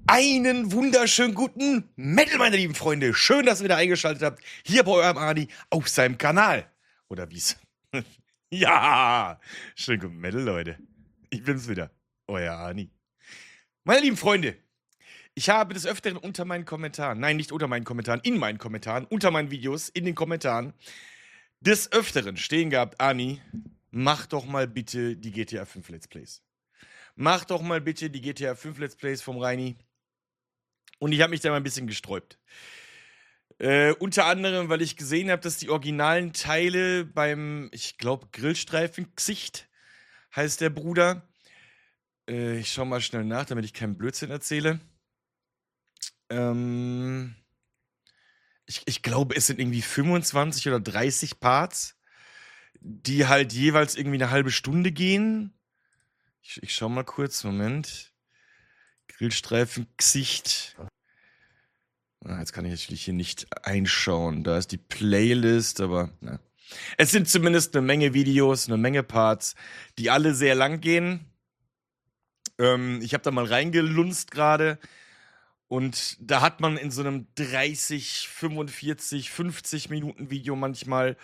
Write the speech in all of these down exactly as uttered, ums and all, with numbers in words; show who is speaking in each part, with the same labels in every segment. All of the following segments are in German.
Speaker 1: Einen wunderschönen guten Metal, meine lieben Freunde. Schön, dass ihr wieder eingeschaltet habt, hier bei eurem Ani auf seinem Kanal. Oder wie's? Ja, schönen guten Metal, Leute. Ich bin's wieder, euer Ani. Meine lieben Freunde, ich habe des Öfteren unter meinen Kommentaren, nein, nicht unter meinen Kommentaren, in meinen Kommentaren, unter meinen Videos, in den Kommentaren, des Öfteren stehen gehabt, Ani, mach doch mal bitte die G T A fünf Let's Plays. Mach doch mal bitte die G T A fünf Let's Plays vom Reini. Und ich habe mich da mal ein bisschen gesträubt. Äh, unter anderem, weil ich gesehen habe, dass die originalen Teile beim, ich glaube, Grillstreifen-Gesicht heißt der Bruder. Äh, ich schau mal schnell nach, damit ich keinen Blödsinn erzähle. Ähm, ich, ich glaube, es sind irgendwie fünfundzwanzig oder dreißig Parts, die halt jeweils irgendwie eine halbe Stunde gehen. Ich, ich schau mal kurz, Moment. Grillstreifen-Gesicht. Ah, jetzt kann ich natürlich hier nicht einschauen. Da ist die Playlist, aber na. Es sind zumindest eine Menge Videos, eine Menge Parts, die alle sehr lang gehen. Ähm, ich habe da mal reingelunzt gerade und da hat man in so einem dreißig, fünfundvierzig, fünfzig Minuten Video manchmal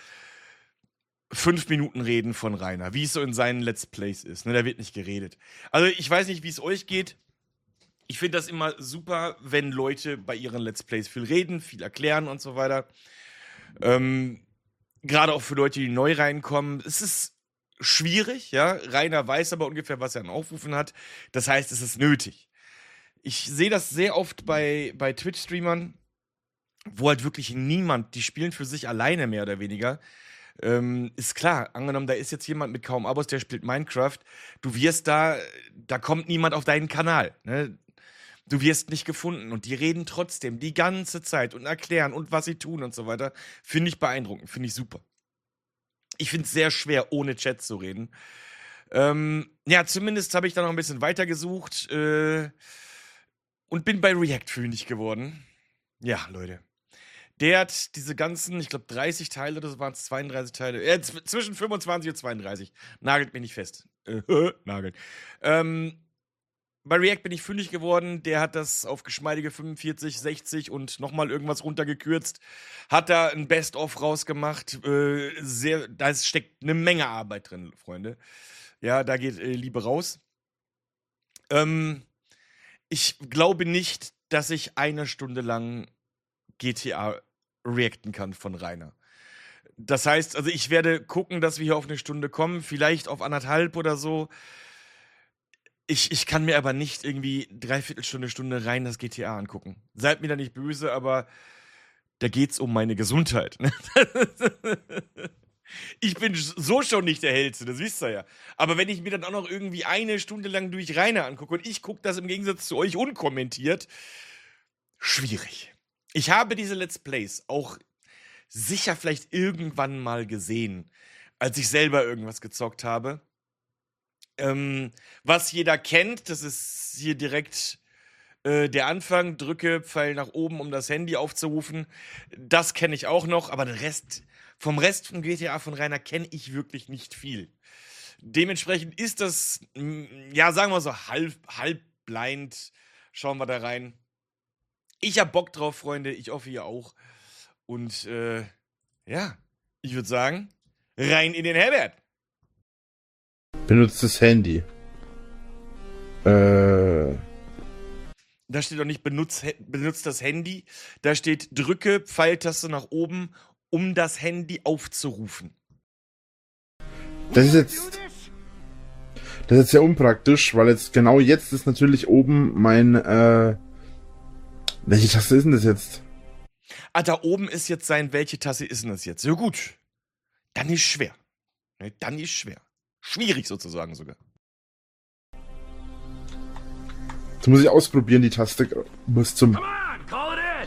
Speaker 1: fünf Minuten Reden von Rainer, wie es so in seinen Let's Plays ist. Ne, da wird nicht geredet. Also ich weiß nicht, wie es euch geht. Ich finde das immer super, wenn Leute bei ihren Let's Plays viel reden, viel erklären und so weiter. Ähm, Gerade auch für Leute, die neu reinkommen. Es ist schwierig, ja. Rainer weiß aber ungefähr, was er an Aufrufen hat. Das heißt, es ist nötig. Ich sehe das sehr oft bei, bei Twitch-Streamern, wo halt wirklich niemand, die spielen für sich alleine mehr oder weniger. Ähm, ist klar, angenommen, da ist jetzt jemand mit kaum Abos, der spielt Minecraft. Du wirst da, da kommt niemand auf deinen Kanal, ne? Du wirst nicht gefunden und die reden trotzdem die ganze Zeit und erklären und was sie tun und so weiter. Finde ich beeindruckend, finde ich super. Ich finde es sehr schwer, ohne Chat zu reden. Ähm, ja, zumindest habe ich da noch ein bisschen weitergesucht äh, und bin bei React fündig geworden. Ja, Leute. Der hat diese ganzen, ich glaube, dreißig Teile, das waren zweiunddreißig Teile, äh, z- zwischen fünfundzwanzig und zweiunddreißig. Nagelt mich nicht fest. Äh, nagelt. Ähm, Bei React bin ich fündig geworden. Der hat das auf geschmeidige fünfundvierzig, sechzig und nochmal irgendwas runtergekürzt. Hat da ein Best-of rausgemacht. Äh, sehr, da steckt eine Menge Arbeit drin, Freunde. Ja, da geht äh, Liebe raus. Ähm, ich glaube nicht, dass ich eine Stunde lang G T A reacten kann von Rainer. Das heißt, also ich werde gucken, dass wir hier auf eine Stunde kommen, vielleicht auf anderthalb oder so. Ich, ich kann mir aber nicht irgendwie dreiviertel Stunde, Stunde rein das G T A angucken. Seid mir da nicht böse, aber da geht's um meine Gesundheit. Ich bin so schon nicht der Hellste, das wisst ihr ja. Aber wenn ich mir dann auch noch irgendwie eine Stunde lang durch Rainer angucke und ich gucke das im Gegensatz zu euch unkommentiert, schwierig. Ich habe diese Let's Plays auch sicher vielleicht irgendwann mal gesehen, als ich selber irgendwas gezockt habe. Ähm, was jeder kennt, das ist hier direkt äh, der Anfang. Drücke Pfeil nach oben, um das Handy aufzurufen. Das kenne ich auch noch, aber den Rest, vom Rest von G T A von Rainer kenne ich wirklich nicht viel. Dementsprechend ist das, mm, ja, sagen wir so, halb, halb blind. Schauen wir da rein. Ich hab Bock drauf, Freunde. Ich hoffe, ihr auch. Und äh, ja, ich würde sagen, rein in den Herbert.
Speaker 2: Benutzt das Handy. Äh.
Speaker 1: Da steht auch nicht benutzt, benutzt das Handy. Da steht drücke Pfeiltaste nach oben, um das Handy aufzurufen.
Speaker 2: Das ist jetzt. Das ist jetzt sehr unpraktisch, weil jetzt genau jetzt ist natürlich oben mein. Äh, welche Taste ist denn das jetzt?
Speaker 1: Ah, da oben ist jetzt sein, welche Tasse ist denn das jetzt? Ja gut. Dann ist schwer. Ne, Dann ist schwer. Schwierig sozusagen sogar.
Speaker 2: Das muss ich ausprobieren, die Taste. Bis zum.
Speaker 3: Come on, call it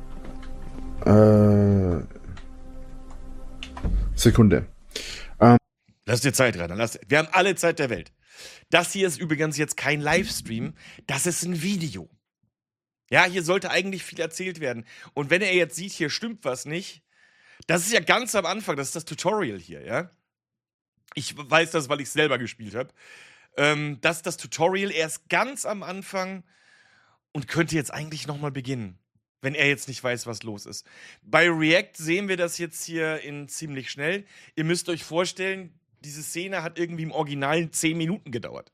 Speaker 2: Äh.
Speaker 3: in.
Speaker 2: Sekunde.
Speaker 1: Lass dir Zeit, Rainer. Lass, wir haben alle Zeit der Welt. Das hier ist übrigens jetzt kein Livestream. Das ist ein Video. Ja, hier sollte eigentlich viel erzählt werden. Und wenn er jetzt sieht, hier stimmt was nicht, das ist ja ganz am Anfang, das ist das Tutorial hier, ja. Ich weiß das, weil ich es selber gespielt habe. Ähm, das ist das Tutorial erst ganz am Anfang. und könnte jetzt eigentlich nochmal beginnen, wenn er jetzt nicht weiß, was los ist. Bei React sehen wir das jetzt hier in ziemlich schnell. Ihr müsst euch vorstellen, diese Szene hat irgendwie im Original zehn Minuten gedauert.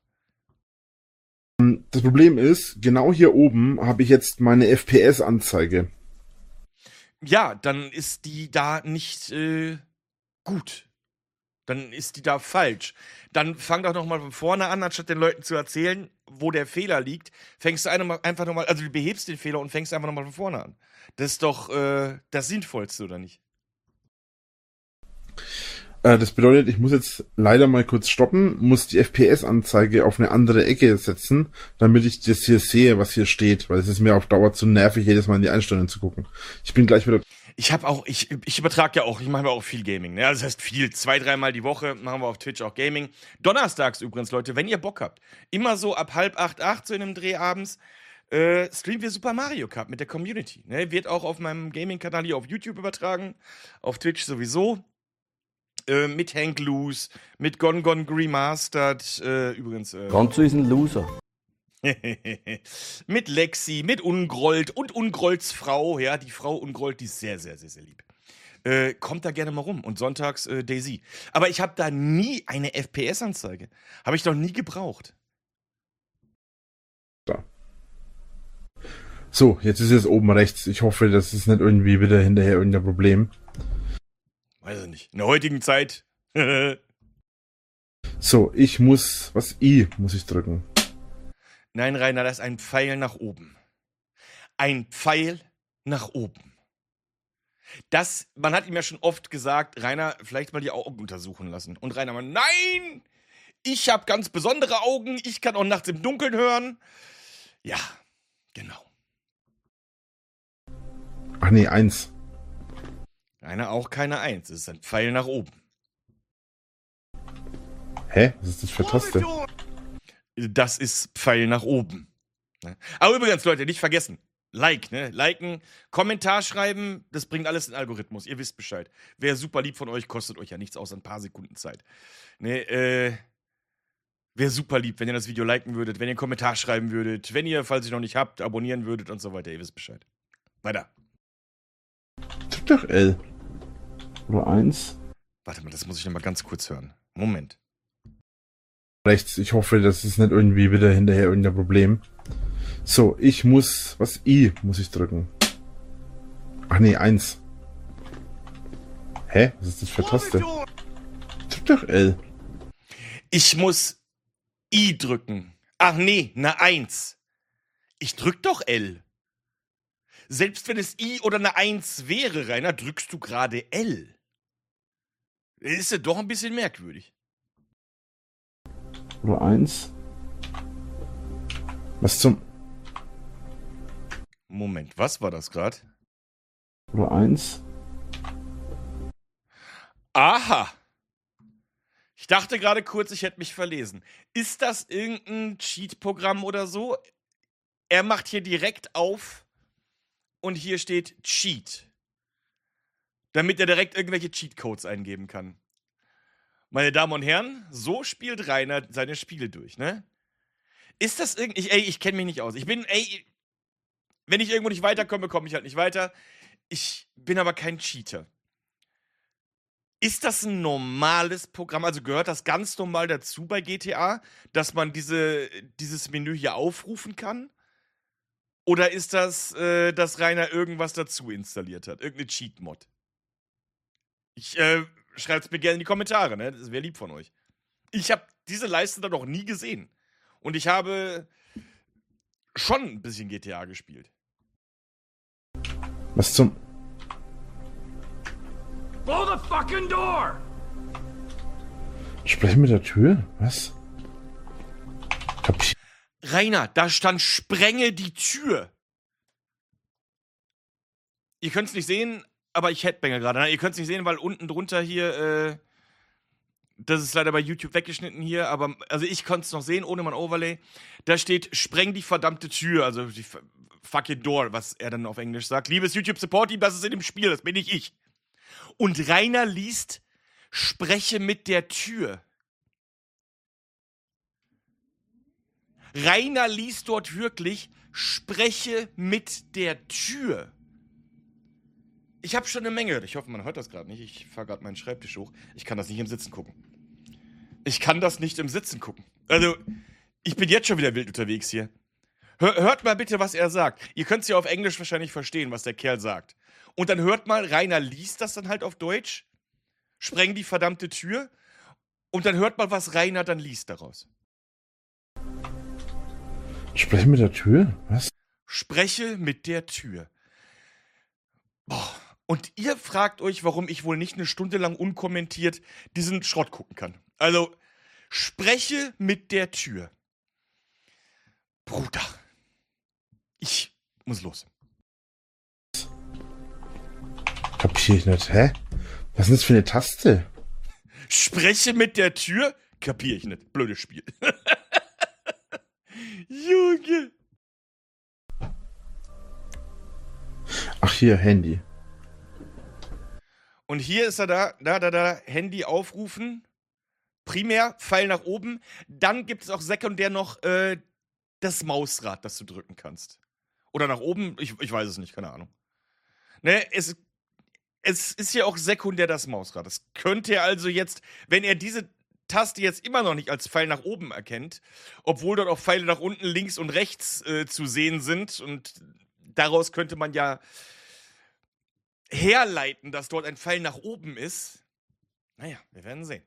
Speaker 2: Das Problem ist, genau hier oben habe ich jetzt meine F P S-Anzeige.
Speaker 1: Ja, dann ist die da nicht äh, gut. Dann ist die da falsch. Dann fang doch noch mal von vorne an, anstatt den Leuten zu erzählen, wo der Fehler liegt. Fängst du einfach noch mal, also du behebst den Fehler und fängst einfach noch mal von vorne an. Das ist doch äh, das Sinnvollste, oder nicht?
Speaker 2: Äh, das bedeutet, ich muss jetzt leider mal kurz stoppen, muss die F P S-Anzeige auf eine andere Ecke setzen, damit ich das hier sehe, was hier steht, weil es ist mir auf Dauer zu nervig, jedes Mal in die Einstellungen zu gucken. Ich bin gleich wieder...
Speaker 1: Ich habe auch, ich, ich übertrage ja auch, ich mache ja auch viel Gaming. Ne? Also das heißt viel, zwei, dreimal die Woche machen wir auf Twitch auch Gaming. Donnerstags übrigens, Leute, wenn ihr Bock habt, immer so ab halb acht, acht, so in einem Dreh abends, äh, streamen wir Super Mario Kart mit der Community. Ne? Wird auch auf meinem Gaming-Kanal hier auf YouTube übertragen, auf Twitch sowieso. Äh, mit Hank Loose, mit Gon Gon Remastered, äh, übrigens. Äh,
Speaker 3: Gonzo ist ein Loser.
Speaker 1: mit Lexi, mit Ungrold und Ungrolds Frau, ja, die Frau Ungrold, die ist sehr, sehr, sehr, sehr lieb. Äh, kommt da gerne mal rum und sonntags äh, Daisy. Aber ich habe da nie eine F P S-Anzeige. Habe ich noch nie gebraucht.
Speaker 2: Da. So, jetzt ist es oben rechts. Ich hoffe, das ist nicht irgendwie wieder hinterher irgendein Problem.
Speaker 1: Weiß ich nicht. In der heutigen Zeit.
Speaker 2: So, ich muss, was I muss ich drücken?
Speaker 1: Nein, Rainer, das ist ein Pfeil nach oben. Ein Pfeil nach oben. Das, man hat ihm ja schon oft gesagt, Rainer, vielleicht mal die Augen untersuchen lassen. Und Rainer mal, nein! Ich habe ganz besondere Augen, ich kann auch nachts im Dunkeln hören. Ja, genau.
Speaker 2: Ach nee, eins.
Speaker 1: Rainer auch keine Eins, es ist ein Pfeil nach oben.
Speaker 2: Hä? Was ist das für Taste?
Speaker 1: Das ist Pfeil nach oben. Aber übrigens, Leute, nicht vergessen. Like, ne? Liken, Kommentar schreiben, das bringt alles in den Algorithmus. Ihr wisst Bescheid. Wäre super lieb von euch, kostet euch ja nichts außer ein paar Sekunden Zeit. Ne, äh, wäre super lieb, wenn ihr das Video liken würdet, wenn ihr einen Kommentar schreiben würdet, wenn ihr, falls ihr noch nicht habt, abonnieren würdet und so weiter. Ihr wisst Bescheid. Weiter.
Speaker 2: Drück doch L. Oder eins.
Speaker 1: Warte mal, das muss ich noch mal ganz kurz hören. Moment.
Speaker 2: Rechts. Ich hoffe, das ist nicht irgendwie wieder hinterher irgendein Problem. So, ich muss, was I muss ich drücken? Ach nee, eins. Hä? Was ist das für Taste? Drück doch L.
Speaker 1: Ich muss I drücken. Ach nee, eine Eins. Ich drück doch L. Selbst wenn es I oder eine Eins wäre, Rainer, drückst du gerade L. Ist ja doch ein bisschen merkwürdig.
Speaker 2: Oder eins. Was zum...
Speaker 1: Moment, was war das gerade?
Speaker 2: Oder eins.
Speaker 1: Aha. Ich dachte gerade kurz, ich hätte mich verlesen. Ist das irgendein Cheat-Programm oder so? Er macht hier direkt auf und hier steht Cheat. Damit er direkt irgendwelche Cheat-Codes eingeben kann. Meine Damen und Herren, so spielt Rainer seine Spiele durch, ne? Ist das irgendwie... Ey, ich kenne mich nicht aus. Ich bin... Ey, wenn ich irgendwo nicht weiterkomme, komme ich halt nicht weiter. Ich bin aber kein Cheater. Ist das ein normales Programm? Also gehört das ganz normal dazu bei G T A, dass man diese, dieses Menü hier aufrufen kann? Oder ist das, äh, dass Rainer irgendwas dazu installiert hat? Irgendeine Cheat-Mod? Ich, äh, schreibt's mir gerne in die Kommentare, ne? Das wäre lieb von euch. Ich habe diese Leiste da noch nie gesehen. Und ich habe schon ein bisschen G T A gespielt.
Speaker 2: Was zum...
Speaker 3: Blow the fucking door!
Speaker 2: Sprechen mit der Tür? Was? Kapier...
Speaker 1: Rainer, da stand sprenge die Tür. Ihr könnt's nicht sehen, aber ich headbange gerade. Ihr könnt's nicht sehen, weil unten drunter hier, äh, das ist leider bei YouTube weggeschnitten hier, aber also ich konnte es noch sehen, ohne mein Overlay. Da steht, spreng die verdammte Tür, also die fucking door, was er dann auf Englisch sagt. Liebes YouTube-Support-Team, das ist in dem Spiel, das bin nicht ich. Und Rainer liest, spreche mit der Tür. Rainer liest dort wirklich, Spreche mit der Tür. Ich habe schon eine Menge. Ich hoffe, man hört das gerade nicht. Ich fahre gerade meinen Schreibtisch hoch. Ich kann das nicht im Sitzen gucken. Ich kann das nicht im Sitzen gucken. Also, ich bin jetzt schon wieder wild unterwegs hier. Hör, hört mal bitte, was er sagt. Ihr könnt es ja auf Englisch wahrscheinlich verstehen, was der Kerl sagt. Und dann hört mal, Rainer liest das dann halt auf Deutsch. Spreng die verdammte Tür. Und dann hört mal, was Rainer dann liest daraus.
Speaker 2: Spreche mit der Tür? Was?
Speaker 1: Spreche mit der Tür. Boah. Und ihr fragt euch, warum ich wohl nicht eine Stunde lang unkommentiert diesen Schrott gucken kann. Also, spreche mit der Tür. Bruder. Ich muss los.
Speaker 2: Kapier ich nicht. Hä? Was ist das für eine Taste?
Speaker 1: Spreche mit der Tür? Kapier ich nicht. Blödes Spiel. Junge.
Speaker 2: Ach, hier, Handy.
Speaker 1: Und hier ist er da, da, da, da, Handy aufrufen. Primär, Pfeil nach oben. Dann gibt es auch sekundär noch äh, das Mausrad, das du drücken kannst. Oder nach oben, ich, ich weiß es nicht, keine Ahnung. Ne, es, es ist ja auch sekundär das Mausrad. Das könnte er also jetzt, wenn er diese Taste jetzt immer noch nicht als Pfeil nach oben erkennt, obwohl dort auch Pfeile nach unten, links und rechts äh, zu sehen sind, und daraus könnte man ja herleiten, dass dort ein Pfeil nach oben ist. Naja, wir werden sehen.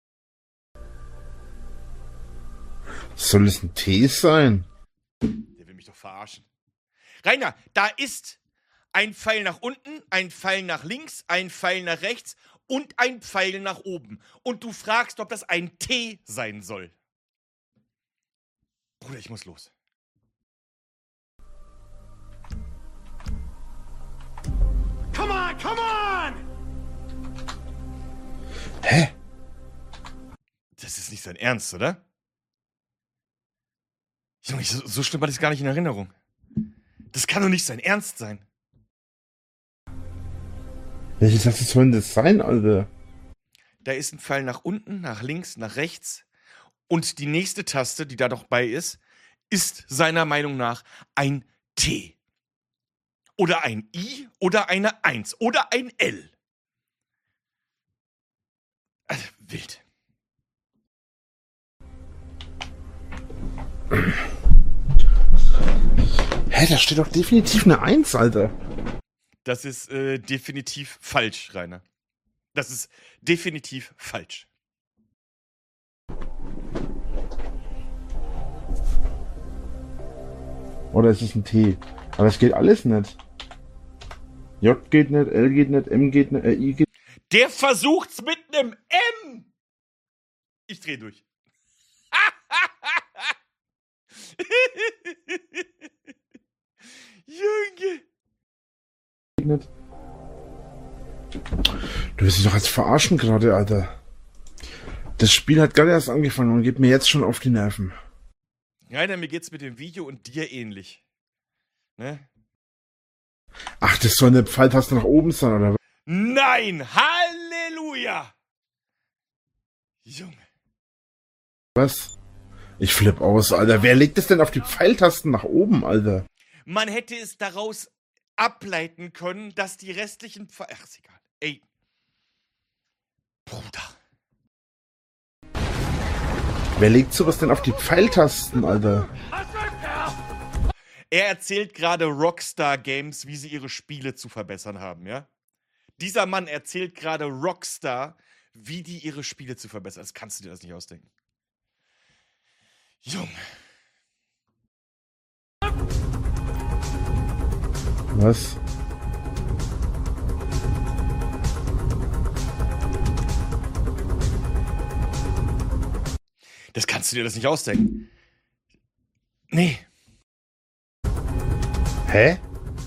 Speaker 2: Soll es ein T sein?
Speaker 1: Der will mich doch verarschen. Rainer, da ist ein Pfeil nach unten, ein Pfeil nach links, ein Pfeil nach rechts und ein Pfeil nach oben. Und du fragst, ob das ein T sein soll. Bruder, ich muss los.
Speaker 3: Come on, come on!
Speaker 2: Hä?
Speaker 1: Das ist nicht sein Ernst, oder? Junge, so, so schlimm hatte ich es gar nicht in Erinnerung. Das kann doch nicht sein Ernst sein.
Speaker 2: Welche Taste soll denn das sein, Alter?
Speaker 1: Da ist ein Pfeil nach unten, nach links, nach rechts. Und die nächste Taste, die da noch bei ist, ist seiner Meinung nach ein T. Oder ein I oder eine eins oder ein L. Also, wild.
Speaker 2: Hä, da steht doch definitiv eine eins, Alter.
Speaker 1: Das ist äh, definitiv falsch, Rainer. Das ist definitiv falsch.
Speaker 2: Oder ist es ein T? Aber es geht alles nicht. J geht nicht, L geht nicht, M geht nicht, äh, I geht nicht.
Speaker 1: Der versucht's mit einem M. Ich dreh durch. Junge.
Speaker 2: Nicht. Du willst dich doch als verarschen gerade, Alter. Das Spiel hat gerade erst angefangen und geht mir jetzt schon auf die Nerven.
Speaker 1: Rainer, mir geht's mit dem Video und dir ähnlich. Ne?
Speaker 2: Ach, das soll eine Pfeiltaste nach oben sein, oder was?
Speaker 1: Nein! Halleluja! Junge.
Speaker 2: Was? Ich flipp aus, Alter. Wer legt es denn auf die Pfeiltasten nach oben, Alter?
Speaker 1: Man hätte es daraus ableiten können, dass die restlichen Pfeile... Ach, ist egal. Ey. Bruder.
Speaker 2: Wer legt sowas denn auf die Pfeiltasten, Alter?
Speaker 1: Er erzählt gerade Rockstar Games, wie sie ihre Spiele zu verbessern haben, ja? Dieser Mann erzählt gerade Rockstar, wie die ihre Spiele zu verbessern. Das kannst du dir das nicht ausdenken. Junge.
Speaker 2: Was?
Speaker 1: Das kannst du dir das nicht ausdenken. Nee.
Speaker 2: Hä?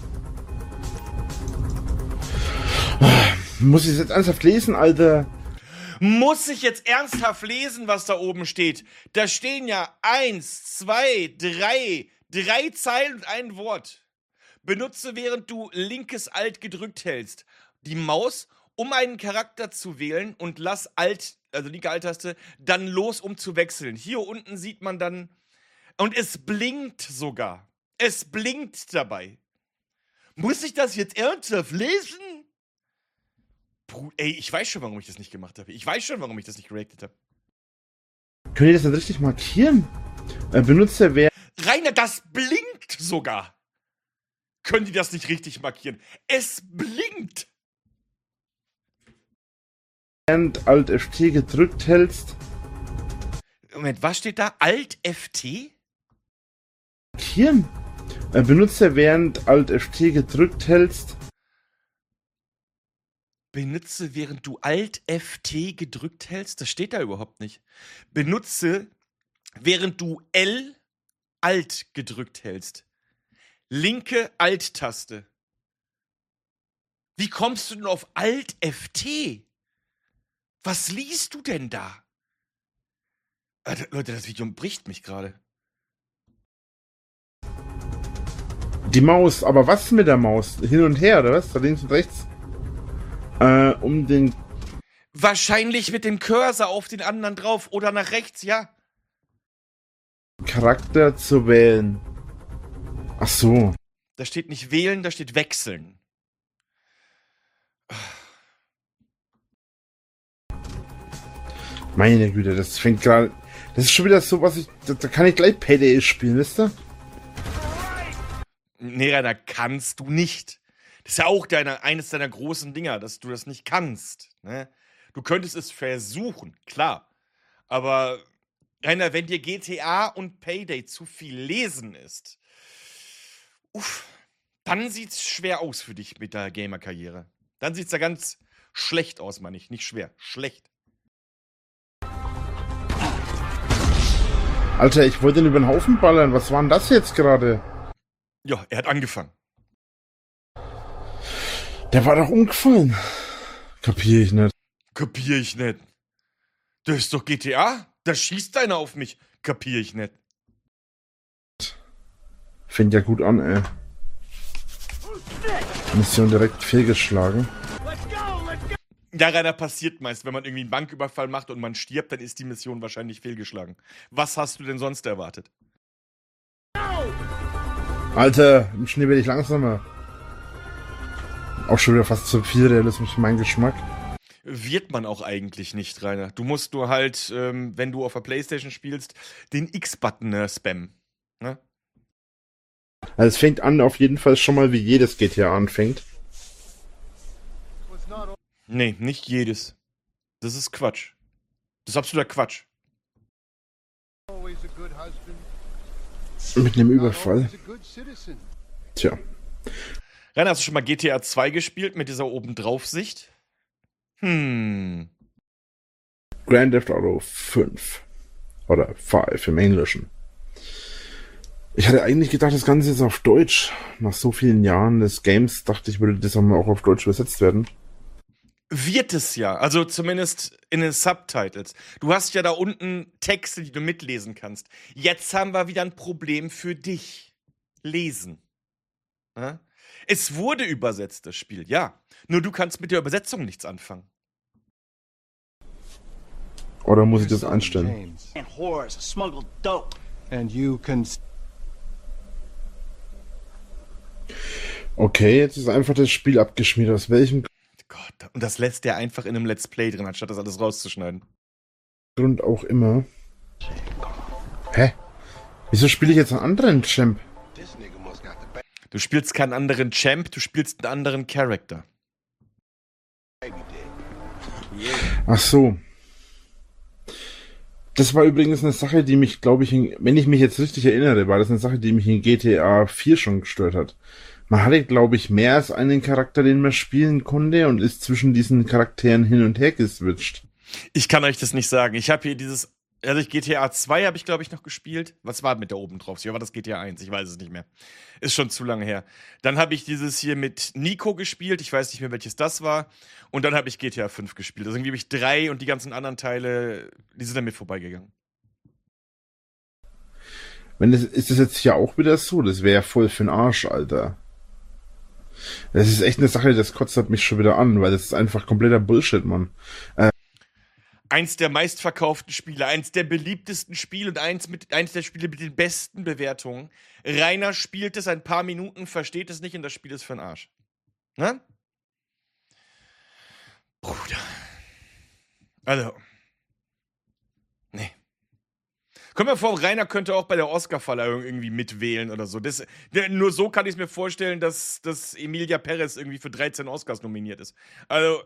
Speaker 2: Muss ich das jetzt ernsthaft lesen, Alter?
Speaker 1: Muss ich jetzt ernsthaft lesen, was da oben steht? Da stehen ja eins, zwei, drei, drei Zeilen und ein Wort. Benutze, während du linkes Alt gedrückt hältst, die Maus, um einen Charakter zu wählen, und lass Alt, also linke Alt-Taste, dann los, um zu wechseln. Hier unten sieht man dann, und es blinkt sogar. Es blinkt dabei. Muss ich das jetzt ernsthaft lesen? Bru Ey, ich weiß schon, warum ich das nicht gemacht habe. Ich weiß schon, warum ich das nicht gereactet habe.
Speaker 2: Könnt ihr das denn richtig markieren? Äh, Benutzer wer
Speaker 1: Rainer, das blinkt sogar. Können die das nicht richtig markieren? Es blinkt.
Speaker 2: während Alt F T gedrückt hältst.
Speaker 1: Moment, was steht da? Alt F T?
Speaker 2: Markieren. Äh, Benutzer während Alt F T gedrückt hältst.
Speaker 1: Benutze, während du Alt F T gedrückt hältst? Das steht da überhaupt nicht. Benutze, während du L Alt gedrückt hältst. Linke Alt-Taste. Wie kommst du denn auf Alt F T? Was liest du denn da? Alter, Leute, das Video bricht mich gerade.
Speaker 2: Die Maus, aber was mit der Maus? Hin und her, oder was? Da links und rechts? Äh, um den
Speaker 1: Wahrscheinlich mit dem Cursor auf den anderen drauf oder nach rechts, ja.
Speaker 2: Charakter zu wählen. Ach so.
Speaker 1: Da steht nicht wählen, da steht wechseln.
Speaker 2: Meine Güte, das fängt gerade. Das ist schon wieder so, was ich. Da, da kann ich gleich Payday spielen, wisst ihr?
Speaker 1: Nee, Rainer, kannst du nicht. Das ist ja auch deine, eines deiner großen Dinger, dass du das nicht kannst. Ne? Du könntest es versuchen, klar. Aber, Rainer, wenn dir G T A und Payday zu viel lesen ist, uff, dann sieht's schwer aus für dich mit der Gamer-Karriere. Dann sieht's da ganz schlecht aus, meine ich. Nicht schwer, schlecht.
Speaker 2: Alter, ich wollte ihn über den Haufen ballern. Was war denn das jetzt gerade?
Speaker 1: Ja, er hat angefangen.
Speaker 2: Der war doch umgefallen. Kapier ich nicht.
Speaker 1: Kapier ich nicht. Das ist doch G T A. Da schießt einer auf mich. Kapier ich nicht.
Speaker 2: Fängt ja gut an, ey. Mission direkt fehlgeschlagen.
Speaker 1: Ja, Rainer, passiert meist. Wenn man irgendwie einen Banküberfall macht und man stirbt, dann ist die Mission wahrscheinlich fehlgeschlagen. Was hast du denn sonst erwartet?
Speaker 2: Alter, im Schnee werde ich langsamer. Auch schon wieder fast zu viel Realismus für meinen Geschmack.
Speaker 1: Wird man auch eigentlich nicht, Rainer. Du musst nur halt, ähm, wenn du auf der Playstation spielst, den X-Button äh, spammen. Ne?
Speaker 2: Also es fängt an auf jeden Fall schon mal, wie jedes G T A anfängt.
Speaker 1: Nee, nicht jedes. Das ist Quatsch. Das ist absoluter Quatsch.
Speaker 2: Mit einem Überfall. Tja.
Speaker 1: Rainer, hast du schon mal G T A zwei gespielt mit dieser Obendrauf-Sicht? Hm.
Speaker 2: Grand Theft Auto fünf. Oder fünf im Englischen. Ich hatte eigentlich gedacht, das Ganze ist auf Deutsch. Nach so vielen Jahren des Games dachte ich, würde das auch mal auch auf Deutsch übersetzt werden.
Speaker 1: Wird es ja. Also zumindest in den Subtitles. Du hast ja da unten Texte, die du mitlesen kannst. Jetzt haben wir wieder ein Problem für dich. Lesen. Ja? Es wurde übersetzt, das Spiel, ja. Nur du kannst mit der Übersetzung nichts anfangen.
Speaker 2: Oder muss ich das einstellen?
Speaker 3: And whores smuggled dope.
Speaker 4: And you can
Speaker 2: Okay, jetzt ist einfach das Spiel abgeschmiert. Aus welchem
Speaker 1: Gott, und das lässt der einfach in einem Let's Play drin, anstatt das alles rauszuschneiden.
Speaker 2: Grund auch immer. Hä? Wieso spiele ich jetzt einen anderen Champ?
Speaker 1: Du spielst keinen anderen Champ, du spielst einen anderen Charakter.
Speaker 2: Ach so. Das war übrigens eine Sache, die mich, glaube ich, in, wenn ich mich jetzt richtig erinnere, war das eine Sache, die mich in G T A vier schon gestört hat. Man hatte, glaube ich, mehr als einen Charakter, den man spielen konnte und ist zwischen diesen Charakteren hin und her geswitcht.
Speaker 1: Ich kann euch das nicht sagen. Ich habe hier dieses, also G T A zwei habe ich, glaube ich, noch gespielt. Was war mit da oben drauf? Wie war das G T A eins? Ich weiß es nicht mehr. Ist schon zu lange her. Dann habe ich dieses hier mit Nico gespielt. Ich weiß nicht mehr, welches das war. Und dann habe ich G T A fünf gespielt. Also irgendwie habe ich drei und die ganzen anderen Teile, die sind an mir vorbeigegangen.
Speaker 2: Wenn das, ist das jetzt hier auch wieder so? Das wäre ja voll für den Arsch, Alter. Das ist echt eine Sache, das kotzt halt mich schon wieder an, weil das ist einfach kompletter Bullshit, Mann. Äh,
Speaker 1: Eins der meistverkauften Spiele, eins der beliebtesten Spiele und eins, mit, eins der Spiele mit den besten Bewertungen. Rainer spielt es ein paar Minuten, versteht es nicht und das Spiel ist für den Arsch. Ne? Bruder. Also. Nee. Kommt mir vor, Rainer könnte auch bei der Oscar-Verleihung irgendwie mitwählen oder so. Das, nur so kann ich es mir vorstellen, dass, dass Emilia Perez irgendwie für dreizehn Oscars nominiert ist. Also.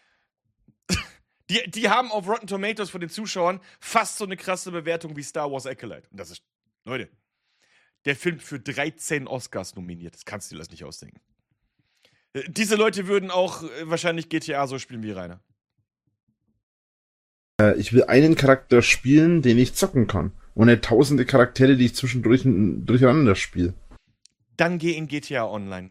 Speaker 1: Die, die haben auf Rotten Tomatoes von den Zuschauern fast so eine krasse Bewertung wie Star Wars Acolyte. Und das ist, Leute, der Film für dreizehn Oscars nominiert. Das kannst du dir das nicht ausdenken. Diese Leute würden auch wahrscheinlich G T A so spielen wie Rainer.
Speaker 2: Ich will einen Charakter spielen, den ich zocken kann. Und nicht tausende Charaktere, die ich zwischendurch durcheinander spiele.
Speaker 1: Dann geh in G T A Online.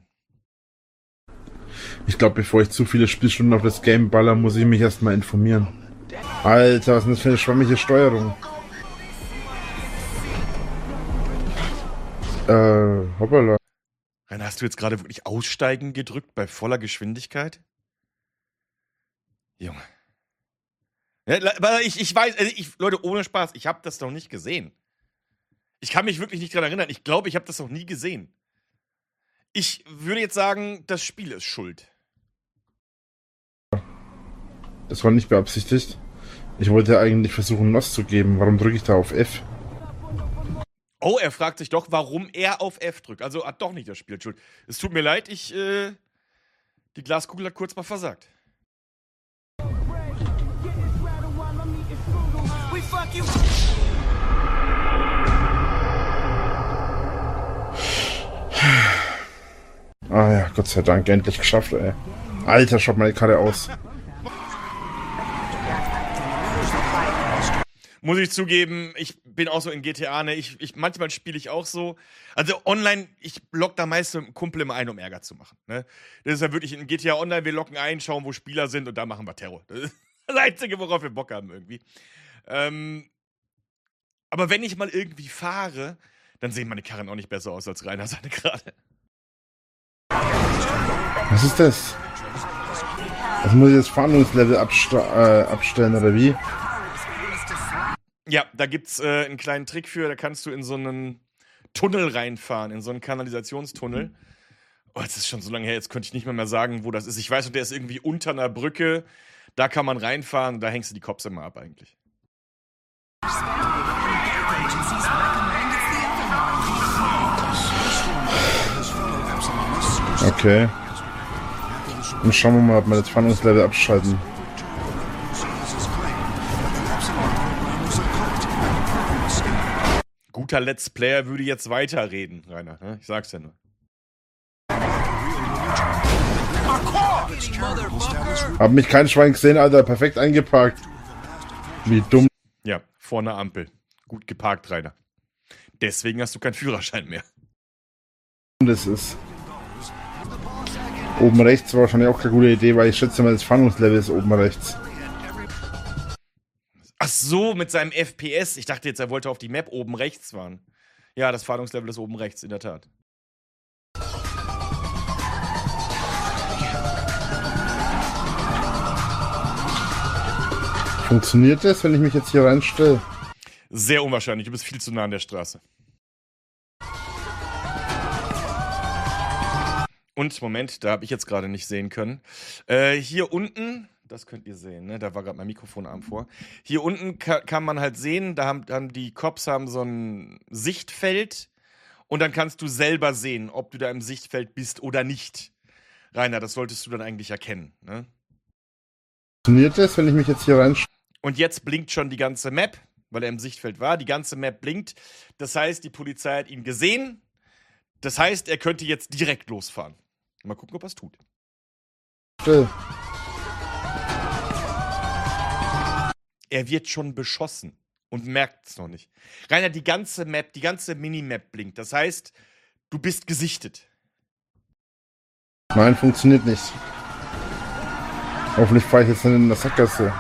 Speaker 2: Ich glaube, bevor ich zu viele Spielstunden auf das Game baller, muss ich mich erstmal informieren. Alter, was ist denn das für eine schwammige Steuerung? Äh, hoppala.
Speaker 1: Rainer, hast du jetzt gerade wirklich Aussteigen gedrückt bei voller Geschwindigkeit? Junge. Ja, aber ich, ich weiß, also ich, Leute, ohne Spaß, ich habe das noch nicht gesehen. Ich kann mich wirklich nicht dran erinnern. Ich glaube, ich habe das noch nie gesehen. Ich würde jetzt sagen, das Spiel ist schuld.
Speaker 2: Das war nicht beabsichtigt. Ich wollte eigentlich versuchen, Lost zu geben. Warum drücke ich da auf F?
Speaker 1: Oh, er fragt sich doch, warum er auf F drückt. Also hat doch nicht das Spiel schuld. Es tut mir leid, ich, äh, die Glaskugel hat kurz mal versagt.
Speaker 2: Ah ja, Gott sei Dank, endlich geschafft, ey. Alter, schaut mal die Karte aus.
Speaker 1: Muss ich zugeben, ich bin auch so in G T A, ne? Ich, ich, manchmal spiele ich auch so. Also online, ich logge da meist mit einem Kumpel immer ein, um Ärger zu machen. Ne? Das ist ja wirklich in G T A Online, wir loggen ein, schauen, wo Spieler sind und da machen wir Terror. Das ist das Einzige, worauf wir Bock haben irgendwie. Ähm, aber wenn ich mal irgendwie fahre, dann sehen meine Karren auch nicht besser aus als Rainer seine gerade.
Speaker 2: Was ist das? Das muss ich jetzt Fahndungslevel absta- äh, abstellen, oder wie?
Speaker 1: Ja, da gibt's äh, einen kleinen Trick für, da kannst du in so einen Tunnel reinfahren, in so einen Kanalisationstunnel. Oh, das ist schon so lange her, jetzt könnte ich nicht mehr, mehr sagen, wo das ist. Ich weiß, und der ist irgendwie unter einer Brücke, da kann man reinfahren und da hängst du die Cops immer ab eigentlich.
Speaker 2: Okay. Dann schauen wir mal, ob wir das Fahndungslevel abschalten.
Speaker 1: Guter Let's Player würde jetzt weiterreden, Rainer. Ne? Ich sag's ja nur.
Speaker 2: Hab mich kein Schwein gesehen, Alter. Perfekt eingeparkt. Wie dumm.
Speaker 1: Ja, vor einer Ampel. Gut geparkt, Rainer. Deswegen hast du keinen Führerschein mehr.
Speaker 2: Das ist. Oben rechts war wahrscheinlich auch keine gute Idee, weil ich schätze mal, das Fahndungslevel ist oben rechts.
Speaker 1: Ach so, mit seinem F P S. Ich dachte jetzt, er wollte auf die Map oben rechts fahren. Ja, das Fahndungslevel ist oben rechts, in der Tat.
Speaker 2: Funktioniert das, wenn ich mich jetzt hier reinstelle?
Speaker 1: Sehr unwahrscheinlich, du bist viel zu nah an der Straße. Und, Moment, da habe ich jetzt gerade nicht sehen können. Äh, hier unten, das könnt ihr sehen, ne? Da war gerade mein Mikrofonarm vor. Hier unten ka- kann man halt sehen, da haben, haben die Cops haben so ein Sichtfeld und dann kannst du selber sehen, ob du da im Sichtfeld bist oder nicht. Rainer, das solltest du dann eigentlich erkennen, ne?
Speaker 2: Funktioniert das, wenn ich mich jetzt hier reinstelle?
Speaker 1: Und jetzt blinkt schon die ganze Map, weil er im Sichtfeld war. Die ganze Map blinkt. Das heißt, die Polizei hat ihn gesehen. Das heißt, er könnte jetzt direkt losfahren. Mal gucken, ob er es tut.
Speaker 2: Still.
Speaker 1: Er wird schon beschossen und merkt es noch nicht. Rainer, die ganze Map, die ganze Minimap blinkt. Das heißt, du bist gesichtet.
Speaker 2: Nein, funktioniert nicht. Hoffentlich fahre ich jetzt nicht in der Sackgasse.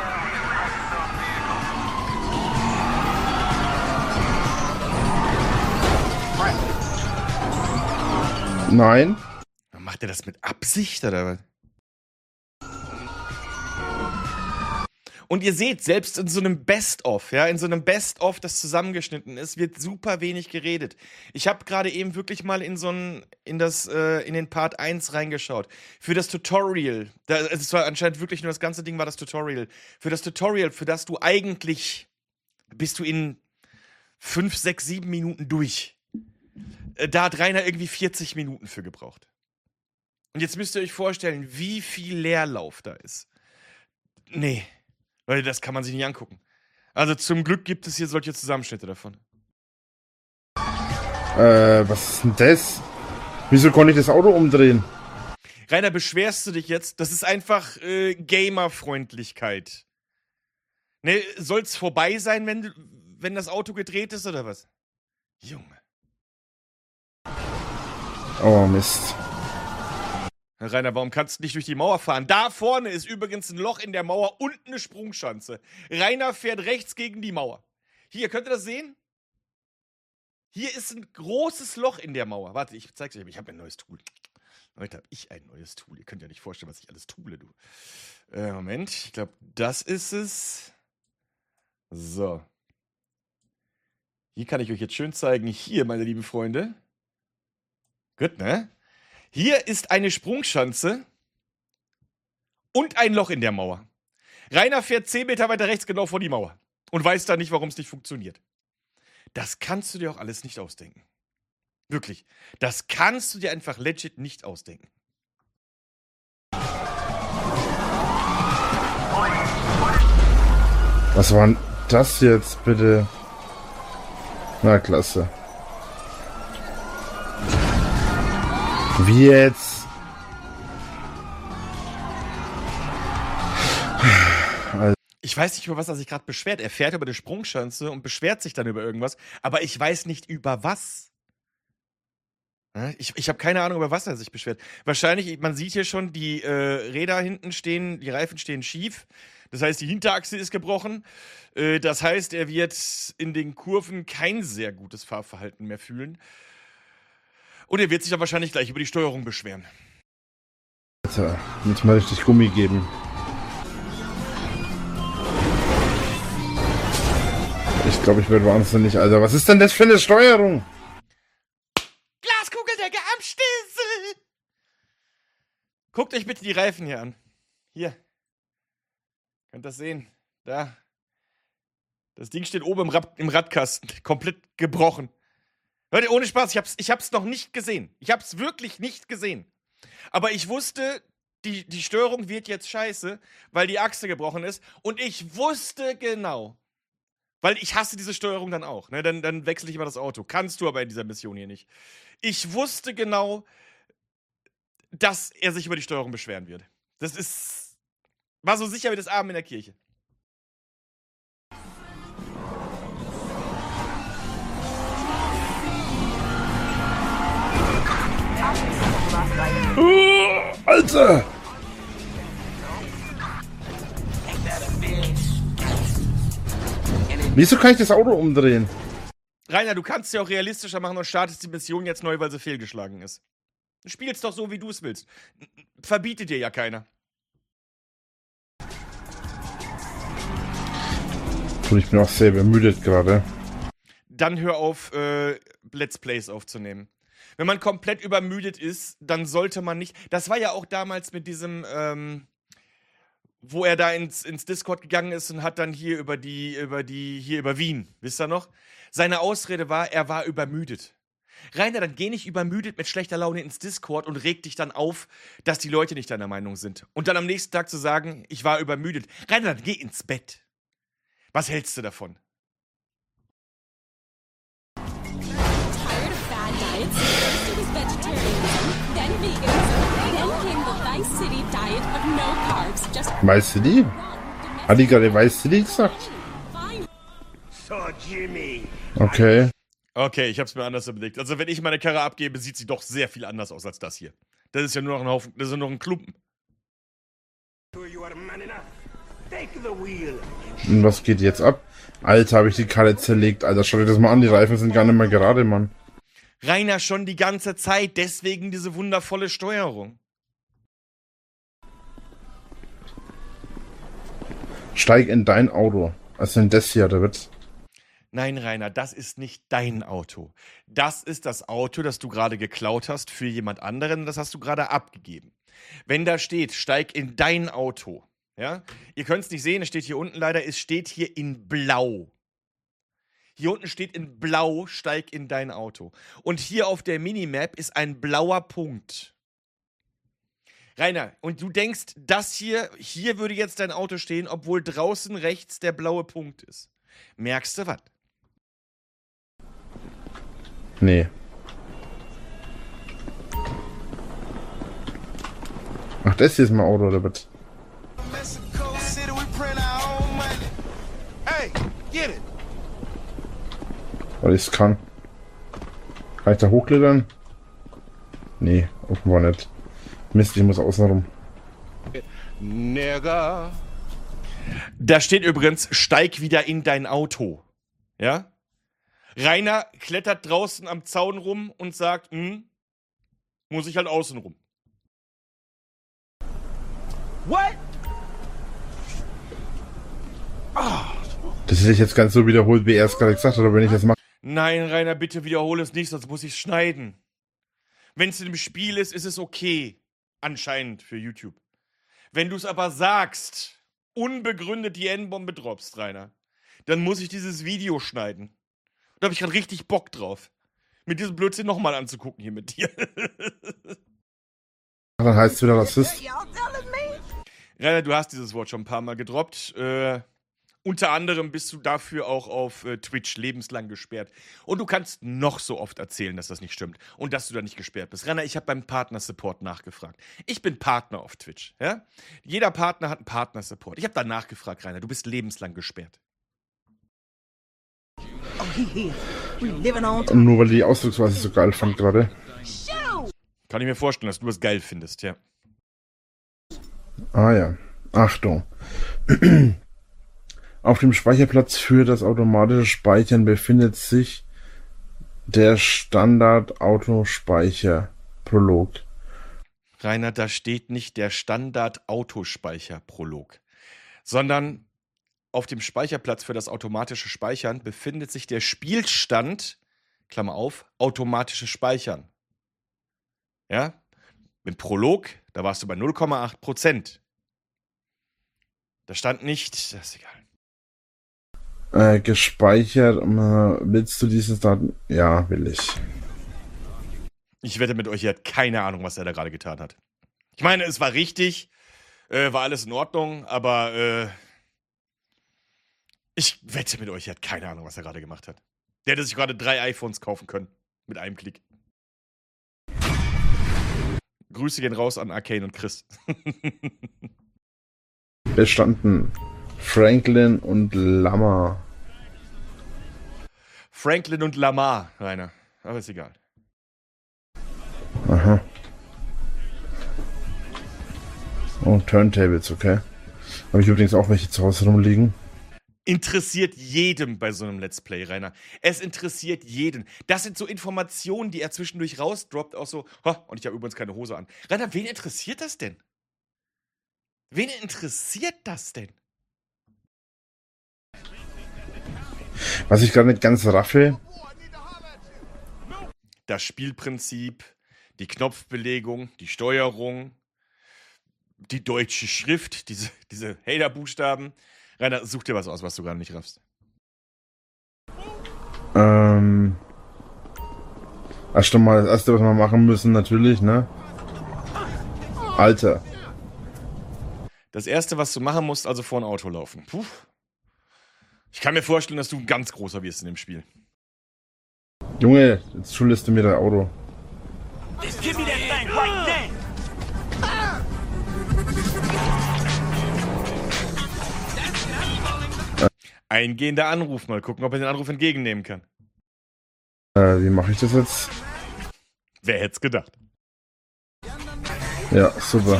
Speaker 2: Nein.
Speaker 1: Macht er das mit Absicht oder was? Und ihr seht, selbst in so einem Best-of, ja, in so einem Best-of, das zusammengeschnitten ist, wird super wenig geredet. Ich habe gerade eben wirklich mal in so ein, in das, äh, in den Part eins reingeschaut. Für das Tutorial, da, es war anscheinend wirklich nur das ganze Ding war das Tutorial. Für das Tutorial, für das du eigentlich, bist du in fünf, sechs, sieben Minuten durch. Äh, da hat Rainer irgendwie vierzig Minuten für gebraucht. Und jetzt müsst ihr euch vorstellen, wie viel Leerlauf da ist. Nee. Leute, das kann man sich nicht angucken. Also zum Glück gibt es hier solche Zusammenschnitte davon.
Speaker 2: Äh, was ist denn das? Wieso konnte ich das Auto umdrehen?
Speaker 1: Rainer, beschwerst du dich jetzt? Das ist einfach äh, Gamer-Freundlichkeit. Ne, soll's vorbei sein, wenn, du, wenn das Auto gedreht ist, oder was? Junge.
Speaker 2: Oh, Mist.
Speaker 1: Herr Rainer, warum kannst du nicht durch die Mauer fahren? Da vorne ist übrigens ein Loch in der Mauer und eine Sprungschanze. Rainer fährt rechts gegen die Mauer. Hier, könnt ihr das sehen? Hier ist ein großes Loch in der Mauer. Warte, ich zeig's euch. Ich habe ein neues Tool. Heute habe ich ein neues Tool. Ihr könnt ja nicht vorstellen, was ich alles tue, du. Äh, Moment, ich glaube, das ist es. So. Hier kann ich euch jetzt schön zeigen. Hier, meine lieben Freunde. Gut, ne? Hier ist eine Sprungschanze und ein Loch in der Mauer. Rainer fährt zehn Meter weiter rechts genau vor die Mauer und weiß da nicht, warum es nicht funktioniert. Das kannst du dir auch alles nicht ausdenken. Wirklich. Das kannst du dir einfach legit nicht ausdenken.
Speaker 2: Was war denn das jetzt bitte? Na, klasse. Wie jetzt?
Speaker 1: Ich weiß nicht, über was er sich gerade beschwert. Er fährt über die Sprungschanze und beschwert sich dann über irgendwas, aber ich weiß nicht, über was. Ich, ich habe keine Ahnung, über was er sich beschwert. Wahrscheinlich, man sieht hier schon, die äh, Räder hinten stehen, die Reifen stehen schief. Das heißt, die Hinterachse ist gebrochen. Äh, das heißt, er wird in den Kurven kein sehr gutes Fahrverhalten mehr fühlen. Und er wird sich dann wahrscheinlich gleich über die Steuerung beschweren.
Speaker 2: Alter, jetzt mal richtig Gummi geben. Ich glaube, ich werde wahnsinnig, Alter. Was ist denn das für eine Steuerung?
Speaker 1: Glaskugeldecke am Stissel! Guckt euch bitte die Reifen hier an. Hier. Könnt das sehen? Da. Das Ding steht oben im, Rad, im Radkasten. Komplett gebrochen. Leute, ohne Spaß, ich hab's, ich hab's noch nicht gesehen. Ich hab's wirklich nicht gesehen. Aber ich wusste, die, die Steuerung wird jetzt scheiße, weil die Achse gebrochen ist. Und ich wusste genau, weil ich hasse diese Steuerung dann auch. Ne? Dann, dann wechsle ich immer das Auto. Kannst du aber in dieser Mission hier nicht. Ich wusste genau, dass er sich über die Steuerung beschweren wird. Das ist, war so sicher wie das Abend in der Kirche.
Speaker 2: Uh, Alter! Wieso kann ich das Auto umdrehen?
Speaker 1: Rainer, du kannst es ja auch realistischer machen und startest die Mission jetzt neu, weil sie fehlgeschlagen ist. Du spielst doch so, wie du es willst. Verbietet dir ja keiner.
Speaker 2: Und ich bin auch sehr übermüdet gerade.
Speaker 1: Dann hör auf, äh, Let's Plays aufzunehmen. Wenn man komplett übermüdet ist, dann sollte man nicht. Das war ja auch damals mit diesem, ähm, wo er da ins, ins Discord gegangen ist und hat dann hier über die, über die, hier über Wien, wisst ihr noch? Seine Ausrede war, er war übermüdet. Rainer, dann geh nicht übermüdet mit schlechter Laune ins Discord und reg dich dann auf, dass die Leute nicht deiner Meinung sind. Und dann am nächsten Tag zu sagen, ich war übermüdet. Rainer, dann geh ins Bett. Was hältst du davon?
Speaker 2: Vice City? Hat die gerade Vice City gesagt? Okay.
Speaker 1: Okay, ich hab's mir anders überlegt. Also wenn ich meine Karre abgebe, sieht sie doch sehr viel anders aus als das hier. Das ist ja nur noch ein Haufen, das ist nur noch ein Klumpen.
Speaker 2: Und was geht jetzt ab? Alter, habe ich die Karre zerlegt. Alter, schau dir das mal an, die Reifen sind gar nicht mehr gerade, Mann.
Speaker 1: Rainer, schon die ganze Zeit, deswegen diese wundervolle Steuerung.
Speaker 2: Steig in dein Auto. Also in das hier, da wird's.
Speaker 1: Nein, Rainer, das ist nicht dein Auto. Das ist das Auto, das du gerade geklaut hast für jemand anderen. Das hast du gerade abgegeben. Wenn da steht, steig in dein Auto, ja, ihr könnt es nicht sehen, es steht hier unten leider, es steht hier in blau. Hier unten steht in blau, steig in dein Auto. Und hier auf der Minimap ist ein blauer Punkt. Rainer, und du denkst, das hier, hier würde jetzt dein Auto stehen, obwohl draußen rechts der blaue Punkt ist. Merkst du was?
Speaker 2: Nee. Ach, das hier ist mein Auto, oder was? Weil ich es kann. Kann ich da hochklettern? Nee, offenbar nicht. Mist, ich muss außen rum.
Speaker 1: Nigga. Da steht übrigens, steig wieder in dein Auto. Ja? Rainer klettert draußen am Zaun rum und sagt, hm, muss ich halt außen rum.
Speaker 3: What?
Speaker 2: Das hätte ich jetzt ganz so wiederholt, wie er es gerade gesagt hat, aber wenn ich das mache.
Speaker 1: Nein, Rainer, bitte wiederhole es nicht, sonst muss ich schneiden. Wenn es im Spiel ist, ist es okay. Anscheinend für YouTube. Wenn du es aber sagst, unbegründet die N-Bombe droppst, Rainer, dann muss ich dieses Video schneiden. Da habe ich gerade richtig Bock drauf. Mit diesem Blödsinn nochmal anzugucken hier mit dir.
Speaker 2: Dann heißt es wieder Rassist.
Speaker 1: Rainer, du hast dieses Wort schon ein paar Mal gedroppt. Äh, unter anderem bist du dafür auch auf äh, Twitch lebenslang gesperrt. Und du kannst noch so oft erzählen, dass das nicht stimmt. Und dass du da nicht gesperrt bist. Rainer, ich habe beim Partner-Support nachgefragt. Ich bin Partner auf Twitch. Ja? Jeder Partner hat einen Partner-Support. Ich habe da nachgefragt, Rainer. Du bist lebenslang gesperrt.
Speaker 2: Und nur weil die Ausdrucksweise so geil fand gerade.
Speaker 1: Kann ich mir vorstellen, dass du das geil findest, ja.
Speaker 2: Ah ja. Achtung. Auf dem Speicherplatz für das automatische Speichern befindet sich der Standard-Autospeicher Prolog.
Speaker 1: Rainer, da steht nicht der Standard-Autospeicher Prolog, sondern auf dem Speicherplatz für das automatische Speichern befindet sich der Spielstand, Klammer auf, automatisches Speichern. Ja? Im Prolog, da warst du bei null Komma acht Prozent. Da stand nicht, das ist egal.
Speaker 2: Äh, gespeichert, äh, willst du dieses Daten? Ja, will ich.
Speaker 1: Ich wette mit euch, ihr habt keine Ahnung, was er da gerade getan hat. Ich meine, es war richtig, äh, war alles in Ordnung, aber äh, ich wette mit euch, ihr habt keine Ahnung, was er gerade gemacht hat. Der hätte sich gerade drei iPhones kaufen können. Mit einem Klick. Grüße gehen raus an Arcane und Chris.
Speaker 2: Es standen Franklin und Lamar.
Speaker 1: Franklin und Lamar, Rainer. Aber ist egal.
Speaker 2: Aha. Oh, Turntables, okay. Habe ich übrigens auch welche zu Hause rumliegen.
Speaker 1: Interessiert jedem bei so einem Let's Play, Rainer. Es interessiert jeden. Das sind so Informationen, die er zwischendurch rausdroppt, auch so, oh, und ich habe übrigens keine Hose an. Rainer, wen interessiert das denn? Wen interessiert das denn?
Speaker 2: Was ich gerade nicht ganz raffe.
Speaker 1: Das Spielprinzip, die Knopfbelegung, die Steuerung, die deutsche Schrift, diese, diese Hater-Buchstaben. Rainer, such dir was aus, was du gerade nicht raffst.
Speaker 2: Ähm. Erst mal das erste, was wir machen müssen, natürlich, ne? Alter.
Speaker 1: Das erste, was du machen musst, also vor ein Auto laufen. Puh. Ich kann mir vorstellen, dass du ein ganz großer wirst in dem Spiel.
Speaker 2: Junge, jetzt schuldest du mir dein Auto.
Speaker 3: Just give me that thing right now.
Speaker 1: Eingehender Anruf, mal gucken, ob er den Anruf entgegennehmen kann.
Speaker 2: Äh, wie mache ich das jetzt?
Speaker 1: Wer hätte es gedacht?
Speaker 2: Ja, super.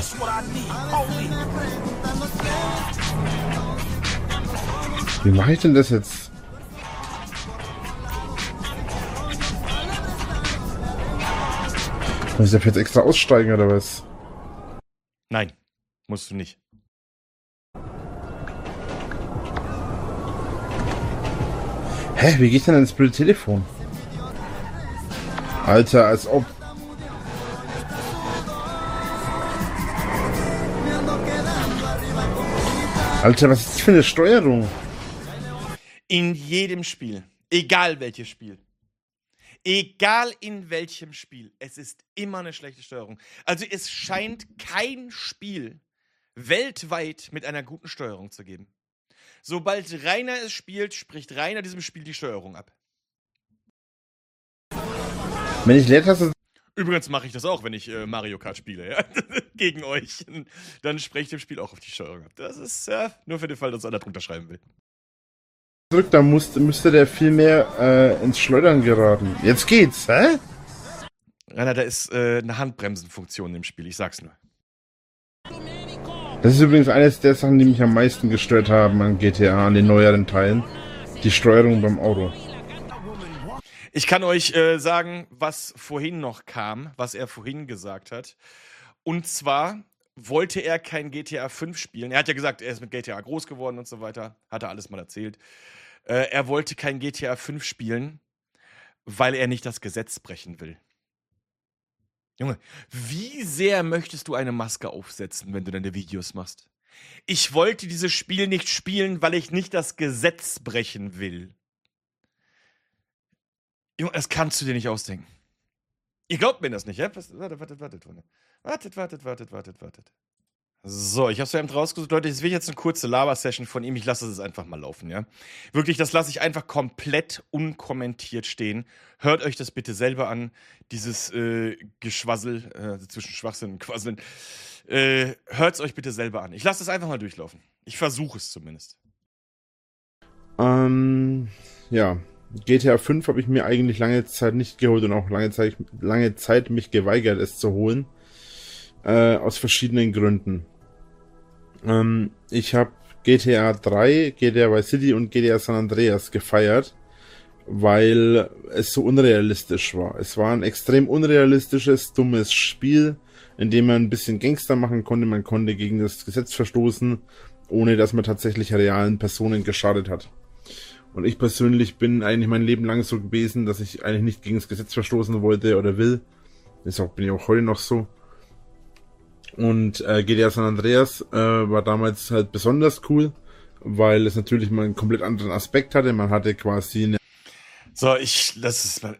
Speaker 2: Wie mache ich denn das jetzt? Muss ich jetzt extra aussteigen oder was?
Speaker 1: Nein, musst du nicht.
Speaker 2: Hä, wie geht denn ins blöde Telefon? Alter, als ob. Alter, was ist das für eine Steuerung?
Speaker 1: In jedem Spiel, egal welches Spiel, egal in welchem Spiel, es ist immer eine schlechte Steuerung. Also es scheint kein Spiel weltweit mit einer guten Steuerung zu geben. Sobald Rainer es spielt, spricht Rainer diesem Spiel die Steuerung ab.
Speaker 2: Wenn ich Leertaste.
Speaker 1: Übrigens mache ich das auch, wenn ich äh, Mario Kart spiele, ja? Gegen euch. Dann spreche ich dem Spiel auch auf die Steuerung ab. Das ist ja nur für den Fall, dass einer drunter schreiben will.
Speaker 2: Drückt, dann muss, müsste der viel mehr äh, ins Schleudern geraten. Jetzt geht's, hä?
Speaker 1: Rainer, da ist äh, eine Handbremsenfunktion im Spiel, ich sag's nur.
Speaker 2: Das ist übrigens eines der Sachen, die mich am meisten gestört haben an G T A, an den neueren Teilen. Die Steuerung beim Auto.
Speaker 1: Ich kann euch äh, sagen, was vorhin noch kam, was er vorhin gesagt hat. Und zwar wollte er kein G T A fünf spielen. Er hat ja gesagt, er ist mit G T A groß geworden und so weiter. Hat er alles mal erzählt. Äh, er wollte kein G T A fünf spielen, weil er nicht das Gesetz brechen will. Junge, wie sehr möchtest du eine Maske aufsetzen, wenn du deine Videos machst? Ich wollte dieses Spiel nicht spielen, weil ich nicht das Gesetz brechen will. Junge, das kannst du dir nicht ausdenken. Ihr glaubt mir das nicht, ja? Wartet, wartet, wartet, wartet. Wartet, wartet, wartet, wartet, wartet. So, ich hab's ja eben rausgesucht. Leute, das will jetzt eine kurze Laber-Session von ihm. Ich lasse es einfach mal laufen, ja? Wirklich, das lasse ich einfach komplett unkommentiert stehen. Hört euch das bitte selber an. Dieses äh, Geschwassel, äh, zwischen Schwachsinn und Quasseln. Äh, hört's euch bitte selber an. Ich lasse es einfach mal durchlaufen. Ich versuche es zumindest.
Speaker 2: Ähm, ja. G T A fünf habe ich mir eigentlich lange Zeit nicht geholt und auch lange Zeit, lange Zeit mich geweigert, es zu holen. Äh, aus verschiedenen Gründen. Ähm, ich habe G T A drei, G T A Vice City und G T A San Andreas gefeiert, weil es so unrealistisch war. Es war ein extrem unrealistisches, dummes Spiel, in dem man ein bisschen Gangster machen konnte. Man konnte gegen das Gesetz verstoßen, ohne dass man tatsächlich realen Personen geschadet hat. Und ich persönlich bin eigentlich mein Leben lang so gewesen, dass ich eigentlich nicht gegen das Gesetz verstoßen wollte oder will. Deshalb bin ich auch heute noch so. Und äh, G T A San Andreas äh, war damals halt besonders cool, weil es natürlich mal einen komplett anderen Aspekt hatte. Man hatte quasi eine...
Speaker 1: So, ich lass es mal.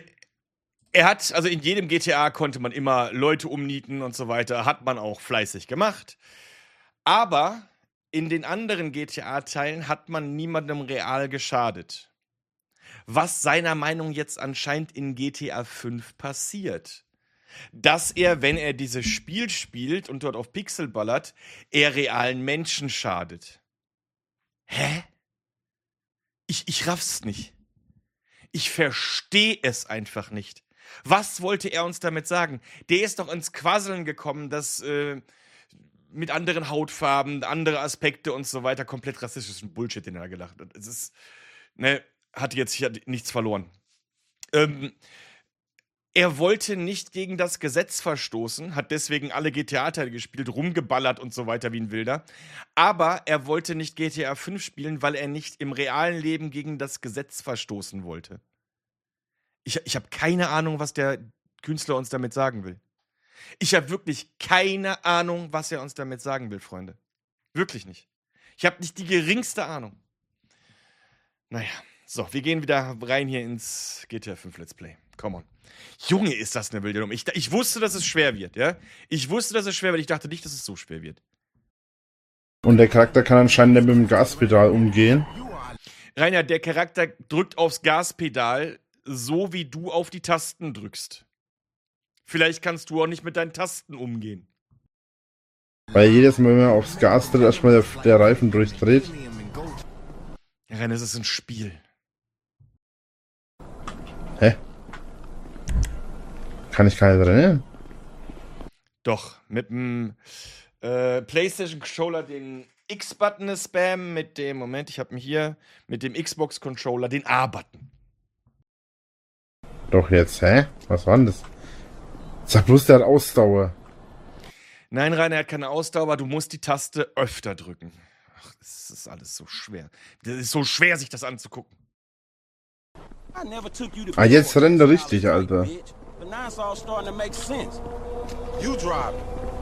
Speaker 1: Er hat, also in jedem G T A konnte man immer Leute umnieten und so weiter. Hat man auch fleißig gemacht. Aber in den anderen G T A-Teilen hat man niemandem real geschadet. Was seiner Meinung jetzt anscheinend in G T A fünf passiert. Dass er, wenn er dieses Spiel spielt und dort auf Pixel ballert, er realen Menschen schadet. Hä? Ich, ich raff's nicht. Ich verstehe es einfach nicht. Was wollte er uns damit sagen? Der ist doch ins Quasseln gekommen, dass äh, mit anderen Hautfarben, andere Aspekte und so weiter komplett rassistischen Bullshit, den er gelacht hat. Es ist, ne, hatte jetzt hier nichts verloren. Ähm, Er wollte nicht gegen das Gesetz verstoßen, hat deswegen alle G T A-Teile gespielt, rumgeballert und so weiter wie ein Wilder. Aber er wollte nicht G T A fünf spielen, weil er nicht im realen Leben gegen das Gesetz verstoßen wollte. Ich, ich habe keine Ahnung, was der Künstler uns damit sagen will. Ich habe wirklich keine Ahnung, was er uns damit sagen will, Freunde. Wirklich nicht. Ich habe nicht die geringste Ahnung. Naja, so, wir gehen wieder rein hier ins G T A fünf Let's Play. Come on. Junge, ist das eine wilde Nummer. Ich, ich wusste, dass es schwer wird, ja? Ich wusste, dass es schwer wird. Ich dachte nicht, dass es so schwer wird.
Speaker 2: Und der Charakter kann anscheinend mit dem Gaspedal umgehen.
Speaker 1: Rainer, der Charakter drückt aufs Gaspedal, so wie du auf die Tasten drückst. Vielleicht kannst du auch nicht mit deinen Tasten umgehen.
Speaker 2: Weil jedes Mal, wenn man aufs Gas tritt, erstmal der, der Reifen durchdreht.
Speaker 1: Rainer, es ist ein Spiel.
Speaker 2: Hä? Kann ich keine trennen?
Speaker 1: Doch, mit dem äh, PlayStation-Controller den X-Button spammen, mit dem, Moment, ich habe ihn hier, mit dem Xbox-Controller den A-Button.
Speaker 2: Doch jetzt, hä? Was war denn das? Sag bloß, der hat Ausdauer.
Speaker 1: Nein, Rainer, er hat keine Ausdauer, du musst die Taste öfter drücken. Ach, das ist alles so schwer. Das ist so schwer, sich das anzugucken.
Speaker 3: I never took you to
Speaker 2: Ah, jetzt rennt er richtig, Alter.
Speaker 3: bitch. But now it's all starting to make sense.
Speaker 4: You drive.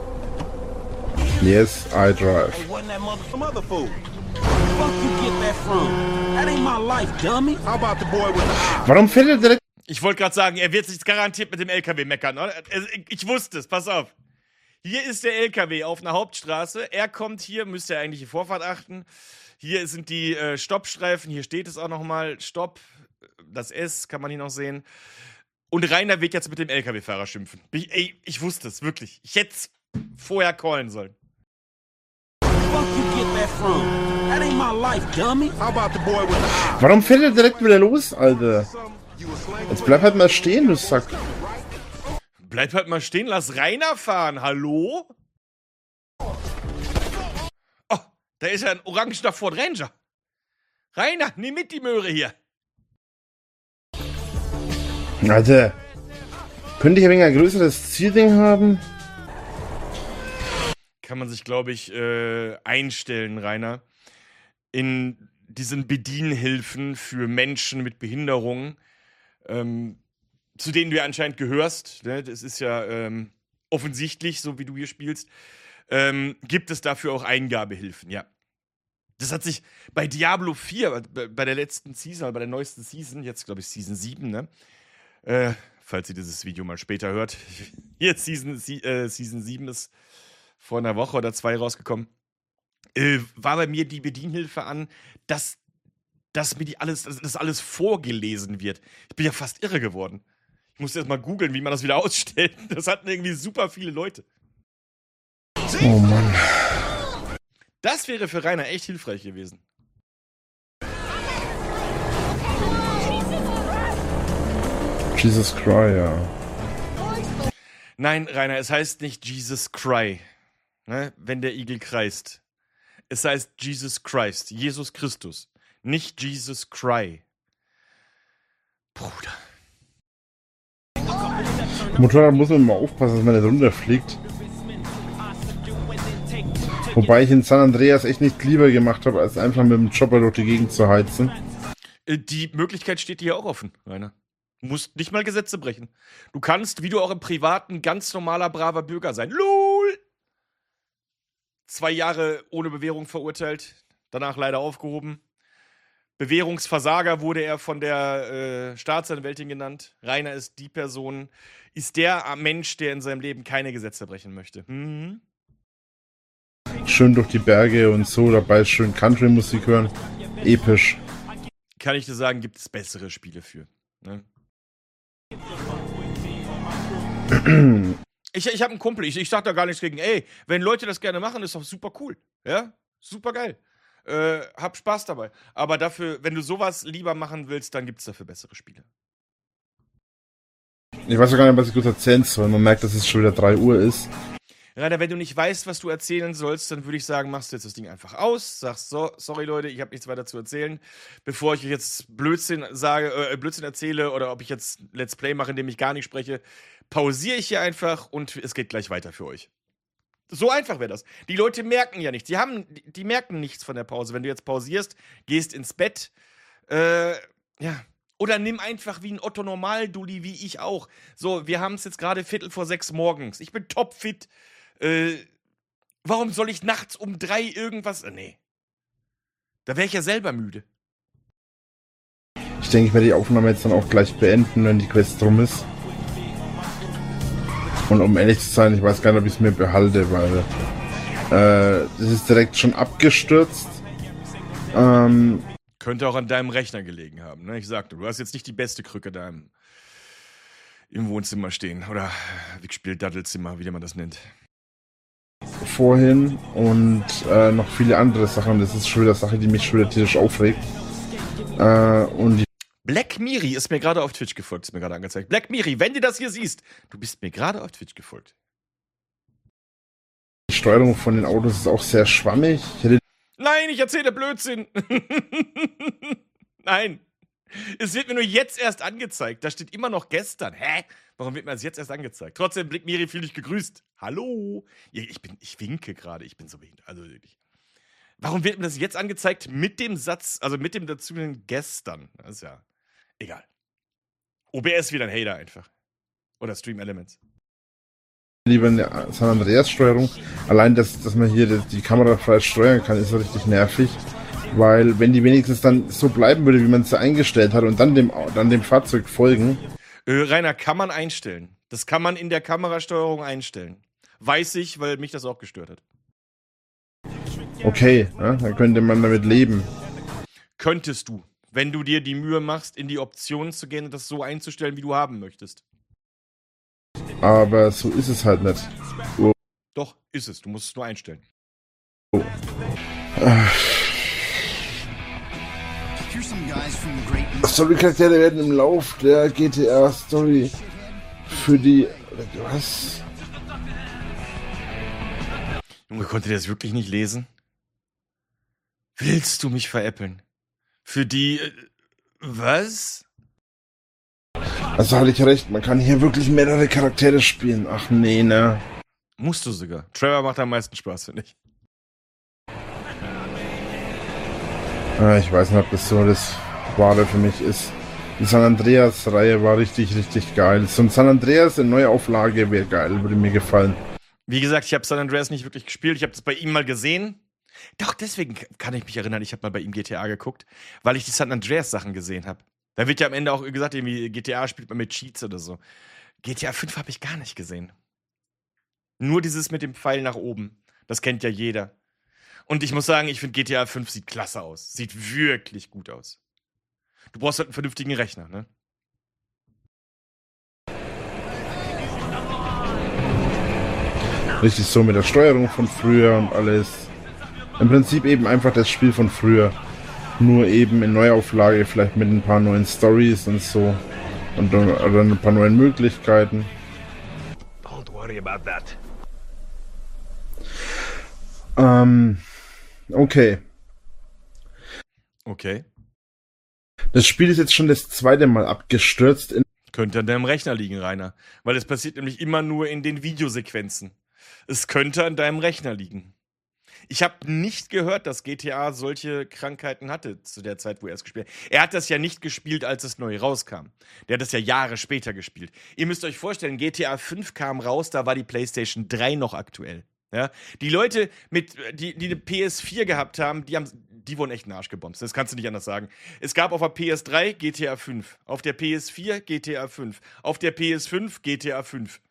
Speaker 2: Yes, I drive.
Speaker 3: Hey, wasn't that mother mother fool? Fuck you get that from? That ain't my life, dummy.
Speaker 4: How about the boy with the eye?
Speaker 2: Warum fährt er direkt...
Speaker 1: Ich wollte gerade sagen, er wird sich garantiert mit dem L K W meckern, oder? Also, ich wusste es, pass auf. Hier ist der L K W auf einer Hauptstraße. Er kommt hier, müsste er eigentlich die Vorfahrt achten. Hier sind die äh, Stoppstreifen, hier steht es auch nochmal, Stopp, das S kann man hier noch sehen. Und Rainer wird jetzt mit dem L K W-Fahrer schimpfen. Ich, ey, ich wusste es, wirklich. Ich hätte es vorher callen sollen.
Speaker 3: Fuck you get that from? That ain't my life, dummy.
Speaker 4: How about the boy with the eye?
Speaker 2: Warum fährt er direkt wieder los, Alter?
Speaker 4: You a slang
Speaker 2: Jetzt bleib halt mal stehen, du Sack.
Speaker 1: Bleib halt mal stehen, lass Rainer fahren, hallo? Oh, da ist ja ein orangener Ford Ranger. Rainer, nimm mit die Möhre hier.
Speaker 2: Alter. Könnte ich ein wenig ein größeres Zielding haben?
Speaker 1: Kann man sich, glaube ich, äh, einstellen, Rainer. In diesen Bedienhilfen für Menschen mit Behinderung, ähm, zu denen du ja anscheinend gehörst, ne? Das ist ja ähm, offensichtlich, so wie du hier spielst, ähm, gibt es dafür auch Eingabehilfen, ja. Das hat sich bei Diablo vier, bei, bei der letzten Season, bei der neuesten Season, jetzt glaube ich Season sieben, ne? Äh, falls ihr dieses Video mal später hört. Jetzt Season, äh, Season sieben ist vor einer Woche oder zwei rausgekommen. Äh, war bei mir die Bedienhilfe an, dass, dass mir die alles, dass das alles vorgelesen wird. Ich bin ja fast irre geworden. Ich musste erst mal googeln, wie man das wieder ausstellt. Das hatten irgendwie super viele Leute.
Speaker 2: Oh Mann.
Speaker 1: Das wäre für Rainer echt hilfreich gewesen.
Speaker 2: Jesus Christ, ja.
Speaker 1: Nein, Rainer, es heißt nicht Jesus Cry, ne, wenn der Igel kreist. Es heißt Jesus Christ, Jesus Christus, nicht Jesus Cry. Bruder.
Speaker 2: Motorrad muss man mal aufpassen, dass man nicht runterfliegt. Wobei ich in San Andreas echt nicht lieber gemacht habe, als einfach mit dem Chopper durch die Gegend zu heizen.
Speaker 1: Äh, Die Möglichkeit steht dir ja auch offen, Rainer. Du musst nicht mal Gesetze brechen. Du kannst, wie du auch im Privaten, ganz normaler, braver Bürger sein. LOL! Zwei Jahre ohne Bewährung verurteilt, danach leider aufgehoben. Bewährungsversager wurde er von der äh, Staatsanwältin genannt. Rainer ist die Person, ist der Mensch, der in seinem Leben keine Gesetze brechen möchte. Mhm.
Speaker 2: Schön durch die Berge und so, dabei schön Country-Musik hören. Episch.
Speaker 1: Kann ich dir sagen, gibt es bessere Spiele für. Ne? Ich, ich habe einen Kumpel, ich, ich sag da gar nichts gegen. Ey, wenn Leute das gerne machen, ist doch super cool. Ja, super geil. Äh, hab Spaß dabei. Aber dafür, wenn du sowas lieber machen willst, dann gibt's dafür bessere Spiele.
Speaker 2: Ich weiß auch gar nicht, was ich gut erzählen soll. Man merkt, dass es schon wieder drei Uhr ist.
Speaker 1: Rainer, wenn du nicht weißt, was du erzählen sollst, dann würde ich sagen, machst du jetzt das Ding einfach aus. Sagst so, sorry Leute, ich habe nichts weiter zu erzählen. Bevor ich euch jetzt Blödsinn sage, äh, Blödsinn erzähle oder ob ich jetzt Let's Play mache, indem ich gar nicht spreche, pausiere ich hier einfach und es geht gleich weiter für euch. So einfach wäre das. Die Leute merken ja nichts. Die haben, die, die merken nichts von der Pause. Wenn du jetzt pausierst, gehst ins Bett, äh, ja. Oder nimm einfach wie ein Otto Normal-Dulli, wie ich auch. So, wir haben es jetzt gerade Viertel vor sechs morgens. Ich bin topfit. Äh, warum soll ich nachts um drei irgendwas... Äh, nee. Da wäre ich ja selber müde.
Speaker 2: Ich denke, ich werde die Aufnahme jetzt dann auch gleich beenden, wenn die Quest rum ist. Und um ehrlich zu sein, ich weiß gar nicht, ob ich es mir behalte, weil äh, das ist direkt schon abgestürzt. Ähm,
Speaker 1: Könnte auch an deinem Rechner gelegen haben, ne? Ich sagte, du hast jetzt nicht die beste Krücke da im, im Wohnzimmer stehen. Oder wie gespielt Dattelzimmer, wie man das nennt.
Speaker 2: vorhin und äh, noch viele andere Sachen. Das ist schon wieder eine Sache, die mich schon wieder tierisch aufregt. Äh, und die
Speaker 1: Black Miri ist mir gerade auf Twitch gefolgt, ist mir gerade angezeigt. Black Miri, wenn du das hier siehst, du bist mir gerade auf Twitch gefolgt.
Speaker 2: Steuerung von den Autos ist auch sehr schwammig. Ich hätte
Speaker 1: Nein, ich erzähle Blödsinn. Nein. Es wird mir nur jetzt erst angezeigt. Da steht immer noch gestern. Hä? Warum wird mir das jetzt erst angezeigt? Trotzdem, Black Miri, fühl dich gegrüßt. Hallo. Ja, ich bin, ich winke gerade. Ich bin so behindert. Also wirklich. Warum wird mir das jetzt angezeigt mit dem Satz, also mit dem dazu gestern? Das ist ja egal. O B S wieder ein Hater einfach. Oder Stream Elements.
Speaker 2: Lieber eine San Andreas-Steuerung. Allein, dass, dass man hier die, die Kamera frei steuern kann, ist so richtig nervig. Weil, wenn die wenigstens dann so bleiben würde, wie man es eingestellt hat und dann dem, dann dem Fahrzeug folgen.
Speaker 1: Äh, Rainer, kann man einstellen. Das kann man in der Kamerasteuerung einstellen. Weiß ich, weil mich das auch gestört hat.
Speaker 2: Okay, ja, dann könnte man damit leben.
Speaker 1: Könntest du, wenn du dir die Mühe machst, in die Optionen zu gehen und das so einzustellen, wie du haben möchtest.
Speaker 2: Aber so ist es halt nicht. Oh.
Speaker 1: Doch, ist es. Du musst es nur einstellen.
Speaker 2: Oh. Story-Charaktere werden im Lauf der G T A-Story für die... Was?
Speaker 1: Junge, konnte der das wirklich nicht lesen? Willst du mich veräppeln? Für die... Äh, was?
Speaker 2: Also hatte ich recht, man kann hier wirklich mehrere Charaktere spielen. Ach nee, ne?
Speaker 1: Musst du sogar. Trevor macht am meisten Spaß, finde ich.
Speaker 2: Ah, ich weiß nicht, ob das so das Wahre für mich ist. Die San Andreas-Reihe war richtig, richtig geil. So ein San Andreas in Neuauflage wäre geil, würde mir gefallen.
Speaker 1: Wie gesagt, ich habe San Andreas nicht wirklich gespielt. Ich habe das bei ihm mal gesehen. Doch, deswegen kann ich mich erinnern, ich habe mal bei ihm G T A geguckt, weil ich die San Andreas-Sachen gesehen habe. Da wird ja am Ende auch gesagt, irgendwie G T A spielt man mit Cheats oder so. G T A fünf habe ich gar nicht gesehen. Nur dieses mit dem Pfeil nach oben. Das kennt ja jeder. Und ich muss sagen, ich finde G T A fünf sieht klasse aus. Sieht wirklich gut aus. Du brauchst halt einen vernünftigen Rechner, ne?
Speaker 2: Richtig so mit der Steuerung von früher und alles. Im Prinzip eben einfach das Spiel von früher. Nur eben in Neuauflage, vielleicht mit ein paar neuen Stories und so. Und dann, oder ein paar neuen Möglichkeiten.
Speaker 4: Don't worry about that.
Speaker 2: Ähm, okay.
Speaker 1: Okay.
Speaker 2: Das Spiel ist jetzt schon das zweite Mal abgestürzt. In
Speaker 1: Könnte an deinem Rechner liegen, Rainer. Weil es passiert nämlich immer nur in den Videosequenzen. Es könnte an deinem Rechner liegen. Ich habe nicht gehört, dass G T A solche Krankheiten hatte zu der Zeit, wo er es gespielt hat. Er hat das ja nicht gespielt, als es neu rauskam. Der hat das ja Jahre später gespielt. Ihr müsst euch vorstellen, G T A fünf kam raus, da war die PlayStation drei noch aktuell. Ja? Die Leute, mit, die, die eine P S vier gehabt haben, die, haben, die wurden echt einen Arsch gebombt. Das kannst du nicht anders sagen. Es gab auf der P S drei G T A fünf, auf der P S vier G T A fünf, auf der P S fünf G T A fünf.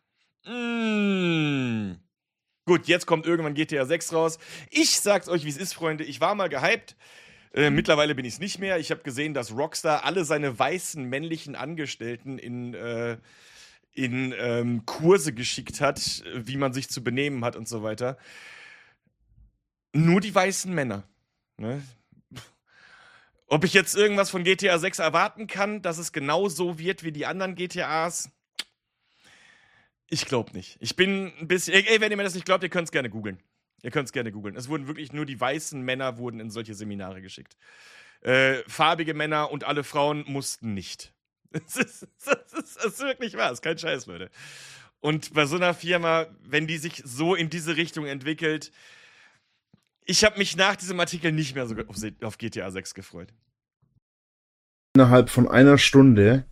Speaker 1: Mmh. Gut, jetzt kommt irgendwann G T A sechs raus. Ich sag's euch, wie es ist, Freunde. Ich war mal gehypt. Äh, mittlerweile bin ich's nicht mehr. Ich habe gesehen, dass Rockstar alle seine weißen männlichen Angestellten in, äh, in ähm, Kurse geschickt hat, wie man sich zu benehmen hat und so weiter. Nur die weißen Männer. Ne? Ob ich jetzt irgendwas von G T A sechs erwarten kann, dass es genau so wird wie die anderen G T As? Ich glaube nicht. Ich bin ein bisschen. Ey, wenn ihr mir das nicht glaubt, ihr könnt es gerne googeln. Ihr könnt es gerne googeln. Es wurden wirklich nur die weißen Männer wurden in solche Seminare geschickt. Äh, farbige Männer und alle Frauen mussten nicht. Das ist, das ist, das ist wirklich wahr. Das ist kein Scheiß, Leute. Und bei so einer Firma, wenn die sich so in diese Richtung entwickelt, ich habe mich nach diesem Artikel nicht mehr so auf, auf G T A sechs gefreut.
Speaker 2: Innerhalb von einer Stunde.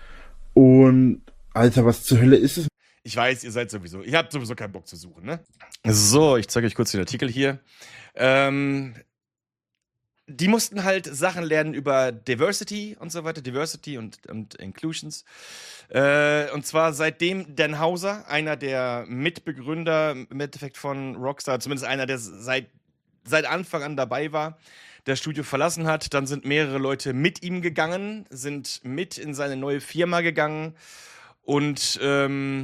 Speaker 2: Und, Alter, was zur Hölle ist es?
Speaker 1: Ich weiß, ihr seid sowieso, ihr habt sowieso keinen Bock zu suchen, ne? So, ich zeige euch kurz den Artikel hier. Ähm, die mussten halt Sachen lernen über Diversity und so weiter, Diversity und, und Inclusions. Äh, und zwar seitdem Dan Houser, einer der Mitbegründer im Endeffekt von Rockstar, zumindest einer, der seit, seit Anfang an dabei war, das Studio verlassen hat, dann sind mehrere Leute mit ihm gegangen, sind mit in seine neue Firma gegangen und ähm,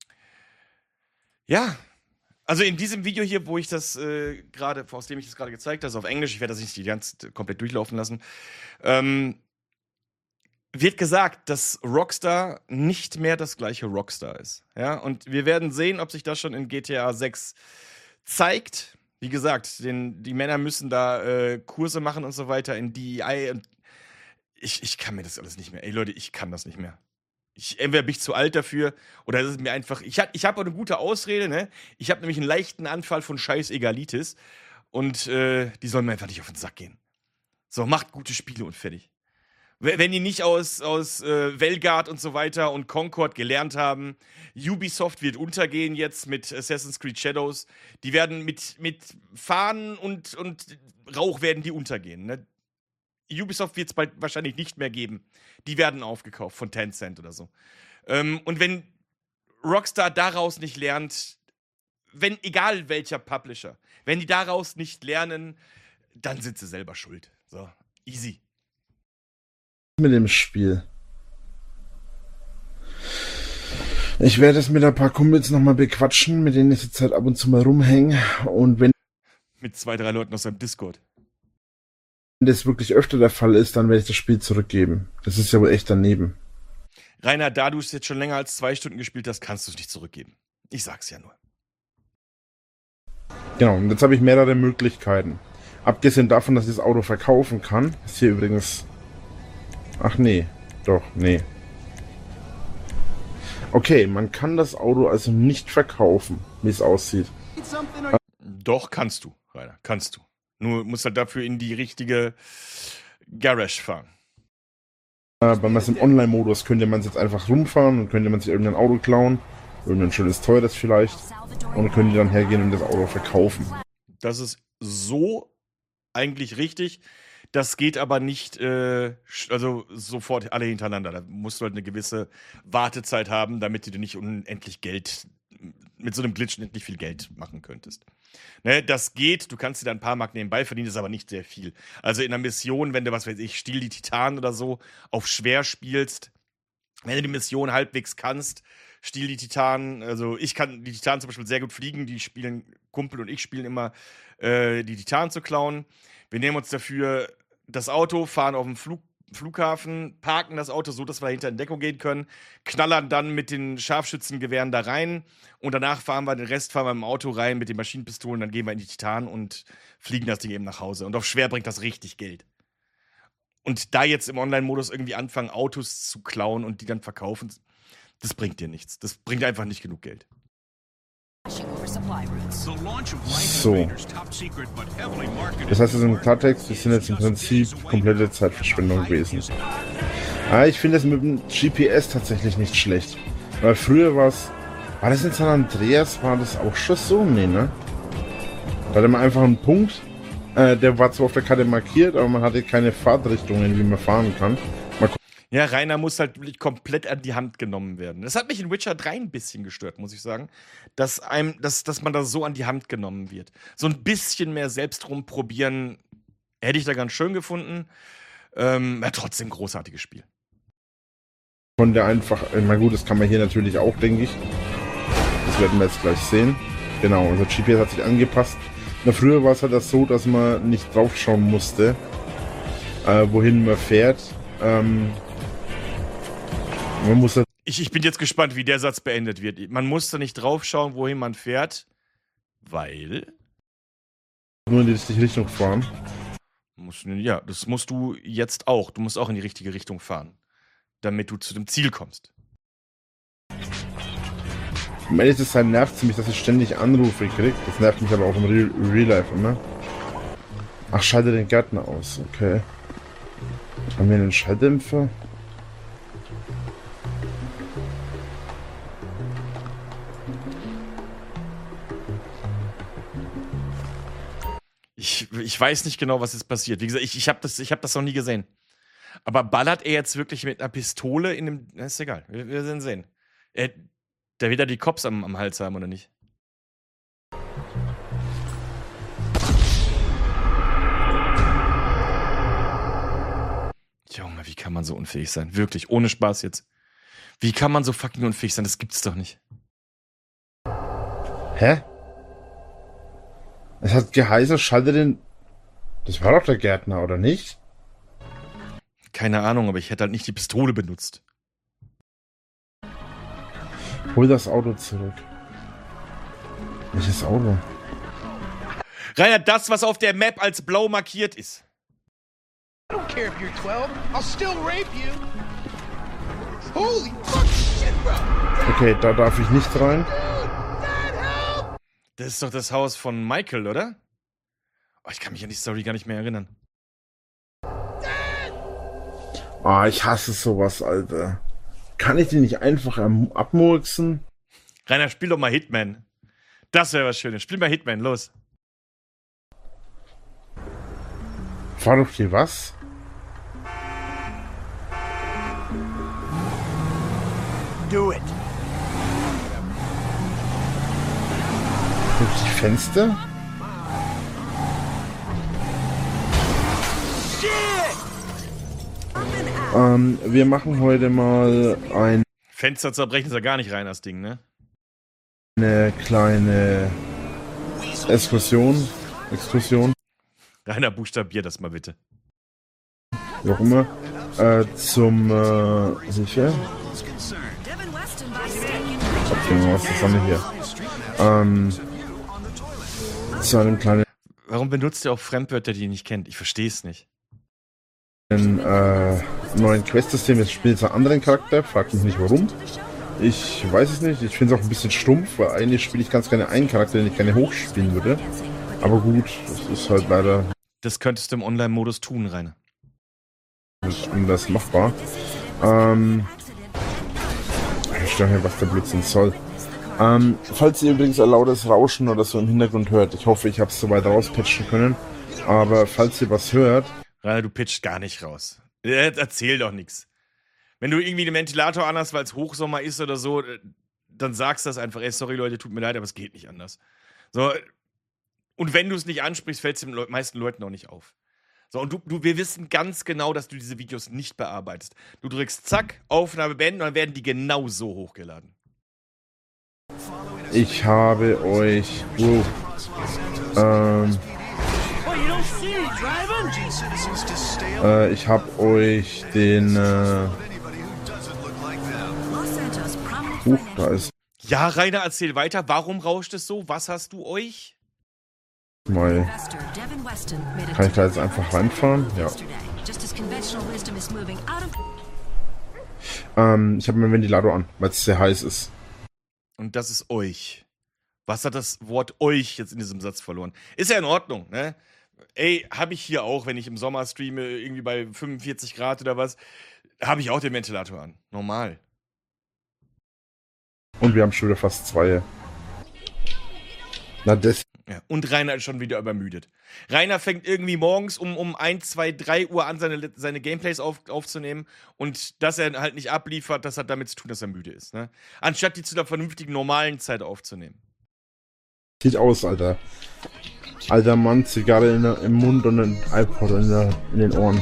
Speaker 1: ja, also in diesem Video hier, wo ich das äh, gerade, aus dem ich das gerade gezeigt habe, auf Englisch, ich werde das nicht die ganze komplett durchlaufen lassen, ähm, wird gesagt, dass Rockstar nicht mehr das gleiche Rockstar ist. Ja, und wir werden sehen, ob sich das schon in G T A sechs zeigt. Wie gesagt, den, die Männer müssen da äh, Kurse machen und so weiter in D E I. Und ich, ich kann mir das alles nicht mehr. Ey Leute, ich kann das nicht mehr. Ich, entweder bin ich zu alt dafür oder ist es mir einfach. Ich, ich habe auch eine gute Ausrede, ne? Ich habe nämlich einen leichten Anfall von scheiß Egalitis und äh, die sollen mir einfach nicht auf den Sack gehen. So, macht gute Spiele und fertig. Wenn die nicht aus, aus äh, Velgard und so weiter und Concord gelernt haben, Ubisoft wird untergehen jetzt mit Assassin's Creed Shadows. Die werden mit, mit Fahnen und, und Rauch werden die untergehen. Ne? Ubisoft wird es bald wahrscheinlich nicht mehr geben. Die werden aufgekauft von Tencent oder so. Ähm, und wenn Rockstar daraus nicht lernt, wenn, egal welcher Publisher, wenn die daraus nicht lernen, dann sind sie selber schuld. So, easy.
Speaker 2: Mit dem Spiel. Ich werde es mit ein paar Kumpels nochmal bequatschen, mit denen ich jetzt halt ab und zu mal rumhänge. Und wenn
Speaker 1: Mit zwei, drei Leuten aus seinem Discord.
Speaker 2: das wirklich öfter der Fall ist, dann werde ich das Spiel zurückgeben. Das ist ja wohl echt daneben.
Speaker 1: Rainer, da du es jetzt schon länger als zwei Stunden gespielt hast, kannst du es nicht zurückgeben. Ich sag's ja nur.
Speaker 2: Genau, und jetzt habe ich mehrere Möglichkeiten. Abgesehen davon, dass ich das Auto verkaufen kann, ist hier übrigens... Ach nee, doch, nee. Okay, man kann das Auto also nicht verkaufen, wie es aussieht.
Speaker 1: Doch, kannst du, Rainer, kannst du. Nur musst halt dafür in die richtige Garage fahren.
Speaker 2: Äh, bei was im Online-Modus könnte man jetzt einfach rumfahren und könnte man sich irgendein Auto klauen, irgendein schönes teures vielleicht, und könnte dann hergehen und das Auto verkaufen.
Speaker 1: Das ist so eigentlich richtig. Das geht aber nicht, äh, also sofort alle hintereinander. Da musst du halt eine gewisse Wartezeit haben, damit du dir nicht unendlich Geld, mit so einem Glitch unendlich viel Geld machen könntest. Ne, das geht, du kannst dir da ein paar Mark nebenbei verdienen, das ist aber nicht sehr viel. Also in einer Mission, wenn du, was weiß ich, Stiehl die Titanen oder so auf schwer spielst, wenn du die Mission halbwegs kannst, Stiehl die Titanen, also ich kann die Titanen zum Beispiel sehr gut fliegen, die spielen, Kumpel und ich spielen immer, äh, die Titanen zu klauen. Wir nehmen uns dafür das Auto, fahren auf den Flug, Flughafen, parken das Auto so, dass wir hinter in Deckung gehen können, knallern dann mit den Scharfschützengewehren da rein und danach fahren wir den Rest fahren wir im Auto rein mit den Maschinenpistolen, dann gehen wir in die Titanen und fliegen das Ding eben nach Hause. Und auf schwer bringt das richtig Geld. Und da jetzt im Online-Modus irgendwie anfangen, Autos zu klauen und die dann verkaufen, das bringt dir nichts. Das bringt einfach nicht genug Geld.
Speaker 2: So. Das heißt also im Klartext, wir sind jetzt im Prinzip komplette Zeitverschwendung gewesen. Ah, ich finde es mit dem G P S tatsächlich nicht schlecht. Weil früher war es... War das in San Andreas? War das auch schon so? Nee, ne? Da hatte man einfach einen Punkt, äh, der war zwar auf der Karte markiert, aber man hatte keine Fahrtrichtungen, wie man fahren kann. Man
Speaker 1: Ja, Rainer muss halt wirklich komplett an die Hand genommen werden. Das hat mich in Witcher drei ein bisschen gestört, muss ich sagen. Dass, einem, dass, dass man da so an die Hand genommen wird. So ein bisschen mehr selbst rumprobieren, hätte ich da ganz schön gefunden. Ähm, ja, trotzdem großartiges Spiel.
Speaker 2: konnte einfach, na gut, das kann man hier natürlich auch, denke ich. Das werden wir jetzt gleich sehen. Genau, also G P S hat sich angepasst. Na, früher war es halt das so, dass man nicht draufschauen musste, äh, wohin man fährt. Ähm, man muss halt
Speaker 1: Ich, ich bin jetzt gespannt, wie der Satz beendet wird. Man muss da nicht draufschauen, wohin man fährt, weil...
Speaker 2: nur in die richtige Richtung fahren.
Speaker 1: Musst, ja, das musst du jetzt auch. Du musst auch in die richtige Richtung fahren, damit du zu dem Ziel kommst.
Speaker 2: Am Ende des Tages nervt es mich, dass ich ständig Anrufe kriege. Das nervt mich aber auch im Real, Real Life immer. Ach, schalte den Gärtner aus, okay. Haben wir einen Schalldämpfer?
Speaker 1: Ich, ich weiß nicht genau, was jetzt passiert. Wie gesagt, ich, ich habe das, ich hab das noch nie gesehen. Aber ballert er jetzt wirklich mit einer Pistole in dem... Na, ist egal, wir, wir werden sehen. Er, der wird da die Cops am, am Hals haben, oder nicht? Junge, wie kann man so unfähig sein? Wirklich, ohne Spaß jetzt. Wie kann man so fucking unfähig sein? Das gibt's doch nicht.
Speaker 2: Hä? Es hat geheißen, schalte den... Das war doch der Gärtner, oder nicht?
Speaker 1: Keine Ahnung, aber ich hätte halt nicht die Pistole benutzt.
Speaker 2: Hol das Auto zurück. Welches Auto?
Speaker 1: Rainer, das, was auf der Map als blau markiert ist.
Speaker 5: I don't care if you're twelve. I'll still rape you. Holy fuck shit, bro.
Speaker 2: Okay, da darf ich nicht rein.
Speaker 1: Das ist doch das Haus von Michael, oder? Oh, ich kann mich an die Story gar nicht mehr erinnern.
Speaker 2: Ah, ich hasse sowas, Alter. Kann ich die nicht einfach am- abmurksen?
Speaker 1: Rainer, spiel doch mal Hitman. Das wäre was Schönes. Spiel mal Hitman, los.
Speaker 2: War doch hier was?
Speaker 3: Do it.
Speaker 2: Durch die Fenster? Ähm, wir machen heute mal ein,
Speaker 1: Fenster zerbrechen ist ja gar nicht Rainers Ding, ne?
Speaker 2: eine kleine Exkursion. Exkursion,
Speaker 1: Rainer, buchstabier das mal bitte.
Speaker 2: wie auch immer. Äh, zum, äh, sicher? Was ist das denn hier? Ähm, zu einem kleinen,
Speaker 1: Warum benutzt ihr auch Fremdwörter, die ihr nicht kennt? Ich verstehe es nicht.
Speaker 2: äh, neuen Quest-System. Jetzt spielt es einen anderen Charakter. Fragt mich nicht warum. Ich weiß es nicht. Ich finde es auch ein bisschen stumpf, weil eigentlich spiele ich ganz gerne einen Charakter, den ich gerne hochspielen würde. Aber gut, das ist halt leider
Speaker 1: Das könntest du im Online-Modus tun, Rainer.
Speaker 2: nicht anders machbar. Ähm, ich stelle mir, was der Blödsinn soll. Ähm, falls ihr übrigens ein lautes Rauschen oder so im Hintergrund hört, ich hoffe, ich habe es soweit rauspatchen können. Aber falls ihr was hört,
Speaker 1: Rainer, du pitcht gar nicht raus. Äh, Erzähl doch nichts. Wenn du irgendwie den Ventilator anhast, weil es Hochsommer ist oder so, äh, dann sagst du das einfach. Ey, sorry Leute, tut mir leid, aber es geht nicht anders. So, und wenn du es nicht ansprichst, fällt es den Leu- meisten Leuten auch nicht auf. So, und du, du, wir wissen ganz genau, dass du diese Videos nicht bearbeitest. Du drückst zack, Aufnahme beenden und dann werden die genau so hochgeladen.
Speaker 2: ich habe euch, wow, ähm, äh, ich habe euch den, äh, Huch, da ist
Speaker 1: Ja, Rainer, erzähl weiter. Warum rauscht es so? Was hast du euch?
Speaker 2: mal, kann ich da jetzt einfach reinfahren? Ja. Ähm, ich habe meinen Ventilator an, weil es sehr heiß ist.
Speaker 1: Und das ist euch. Was hat das Wort euch jetzt in diesem Satz verloren? Ist ja in Ordnung, ne? Ey, habe ich hier auch, wenn ich im Sommer streame, irgendwie bei fünfundvierzig Grad oder was, habe ich auch den Ventilator an. Normal.
Speaker 2: Und wir haben schon wieder fast zwei. Na, das,
Speaker 1: Ja. Und Rainer ist schon wieder übermüdet. Rainer fängt irgendwie morgens um, um eins, zwei, drei Uhr an, seine, seine Gameplays auf, aufzunehmen. Und dass er halt nicht abliefert, das hat damit zu tun, dass er müde ist. Ne? Anstatt die zu einer vernünftigen, normalen Zeit aufzunehmen.
Speaker 2: sieht aus, Alter. Alter Mann, Zigarre in der, im Mund und ein iPod in, der, in den Ohren.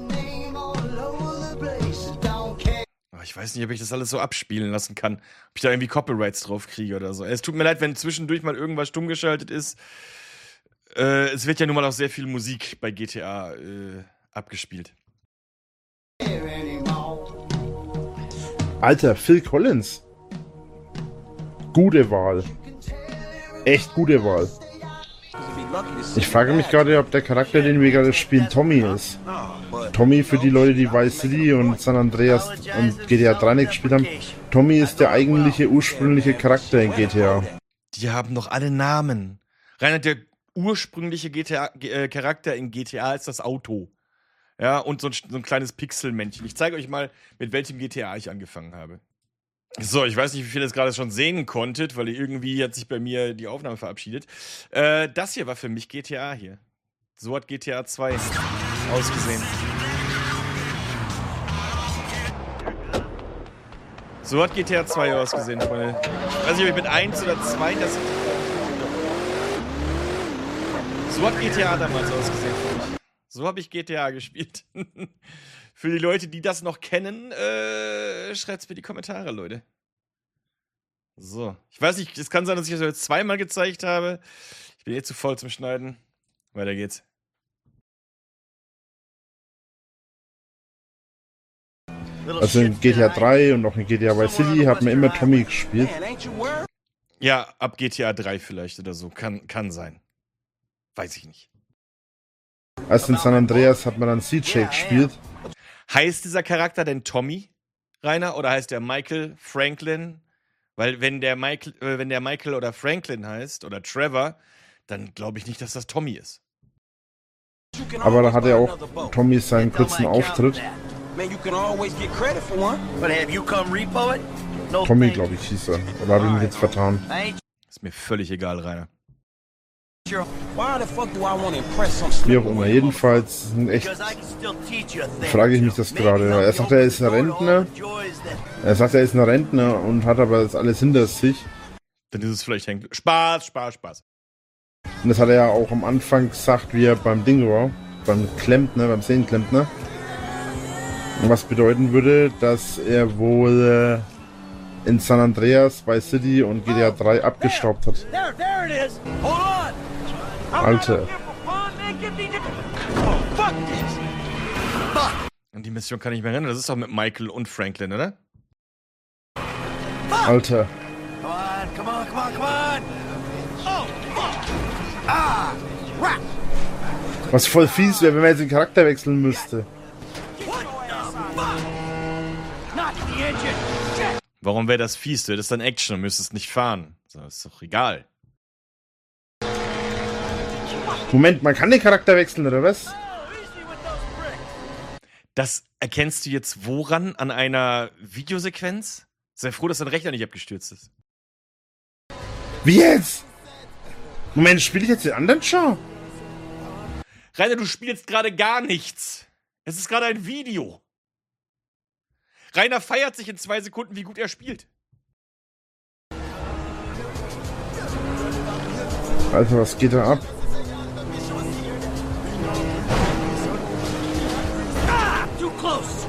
Speaker 1: Aber ich weiß nicht, ob ich das alles so abspielen lassen kann. Ob ich da irgendwie Copyrights drauf kriege oder so. Es tut mir leid, wenn zwischendurch mal irgendwas stumm geschaltet ist. Äh, es wird ja nun mal auch sehr viel Musik bei G T A äh, abgespielt.
Speaker 2: Alter, Phil Collins. Gute Wahl. Echt gute Wahl. Ich frage mich gerade, ob der Charakter, den wir gerade spielen, Tommy ist. Tommy, für die Leute, die Vice City und San Andreas und G T A drei nicht gespielt haben, Tommy ist der eigentliche, ursprüngliche Charakter in G T A.
Speaker 1: Die haben doch alle Namen. Rainer, der ursprüngliche G T A, äh, Charakter in G T A ist das Auto. Ja, und so ein, so ein kleines Pixelmännchen. Ich zeige euch mal, mit welchem G T A ich angefangen habe. So, ich weiß nicht, wie viel ihr das gerade schon sehen konntet, weil irgendwie hat sich bei mir die Aufnahme verabschiedet. Äh, das hier war für mich G T A hier. So hat G T A zwei ausgesehen. So hat G T A zwei ausgesehen, Freunde. Ich weiß nicht, ob ich mit eins oder zwei das... So hat G T A damals ausgesehen für mich. So habe ich G T A gespielt. Für die Leute, die das noch kennen, äh, schreibt's mir in die Kommentare, Leute. So. Ich weiß nicht, es kann sein, dass ich das jetzt zweimal gezeigt habe. Ich bin eh zu voll zum Schneiden. Weiter geht's.
Speaker 2: Also in G T A drei und auch in G T A Vice City hat man immer Tommy gespielt.
Speaker 1: Ja, ab G T A drei vielleicht oder so. Kann, kann sein. Weiß ich nicht.
Speaker 2: Erst in San Andreas hat man dann C J gespielt.
Speaker 1: Heißt dieser Charakter denn Tommy, Rainer, oder heißt der Michael Franklin? Weil wenn der Michael, äh, wenn der Michael oder Franklin heißt oder Trevor, dann glaube ich nicht, dass das Tommy ist.
Speaker 2: Aber da hat er auch Tommy seinen kurzen Auftritt.
Speaker 3: Man, you can always get credit for one.
Speaker 6: But have you come repo it? No.
Speaker 2: Tommy, glaube ich, hieß er. Oder habe ich mich jetzt vertan?
Speaker 6: I ain't
Speaker 1: Ist mir völlig egal, Rainer.
Speaker 6: sure.
Speaker 3: Why the fuck do I want to impress some
Speaker 2: Wie auch
Speaker 3: slippery
Speaker 2: immer. Jedenfalls sind echt,
Speaker 6: Because I can still teach you a thing.
Speaker 2: frage ich mich das gerade. Er sagt, er ist ein Rentner. Er sagt, er ist ein Rentner und hat aber das alles hinter sich.
Speaker 1: Dann ist es vielleicht hängt. Spaß, Spaß, Spaß.
Speaker 2: Und das hat er ja auch am Anfang gesagt, wie er beim Ding war. Beim Klempner, beim Szenenklempner. Was bedeuten würde, dass er wohl äh, in San Andreas, Vice City und G T A drei abgestaubt hat.
Speaker 6: There, there it is. Hold on. I'm
Speaker 2: Alter.
Speaker 6: not out here for fun, man. Give me the- Oh, fuck this. Fuck.
Speaker 1: Und die Mission kann ich mir erinnern. Das ist doch mit Michael und Franklin, oder?
Speaker 2: Alter.
Speaker 6: Come on, come on, come on, come on. Oh, fuck. Ah, crap.
Speaker 2: Was voll fies wäre, wenn man jetzt den Charakter wechseln müsste.
Speaker 6: What the fuck? Not the engine. Shit.
Speaker 1: Warum wäre das fies? Du hättest dann Action und müsstest nicht fahren. So, ist doch egal.
Speaker 2: Moment, man kann den Charakter wechseln, oder was?
Speaker 6: Oh, easy with those bricks.
Speaker 1: Das erkennst du jetzt woran? An einer Videosequenz? Sei froh, dass dein Rechner nicht abgestürzt ist.
Speaker 2: Wie jetzt? Moment, spiele ich jetzt den anderen Show?
Speaker 1: Rainer, du spielst gerade gar nichts. Es ist gerade ein Video. Rainer feiert sich in zwei Sekunden, wie gut er spielt.
Speaker 2: Alter, was geht da ab?
Speaker 6: Ah, too close.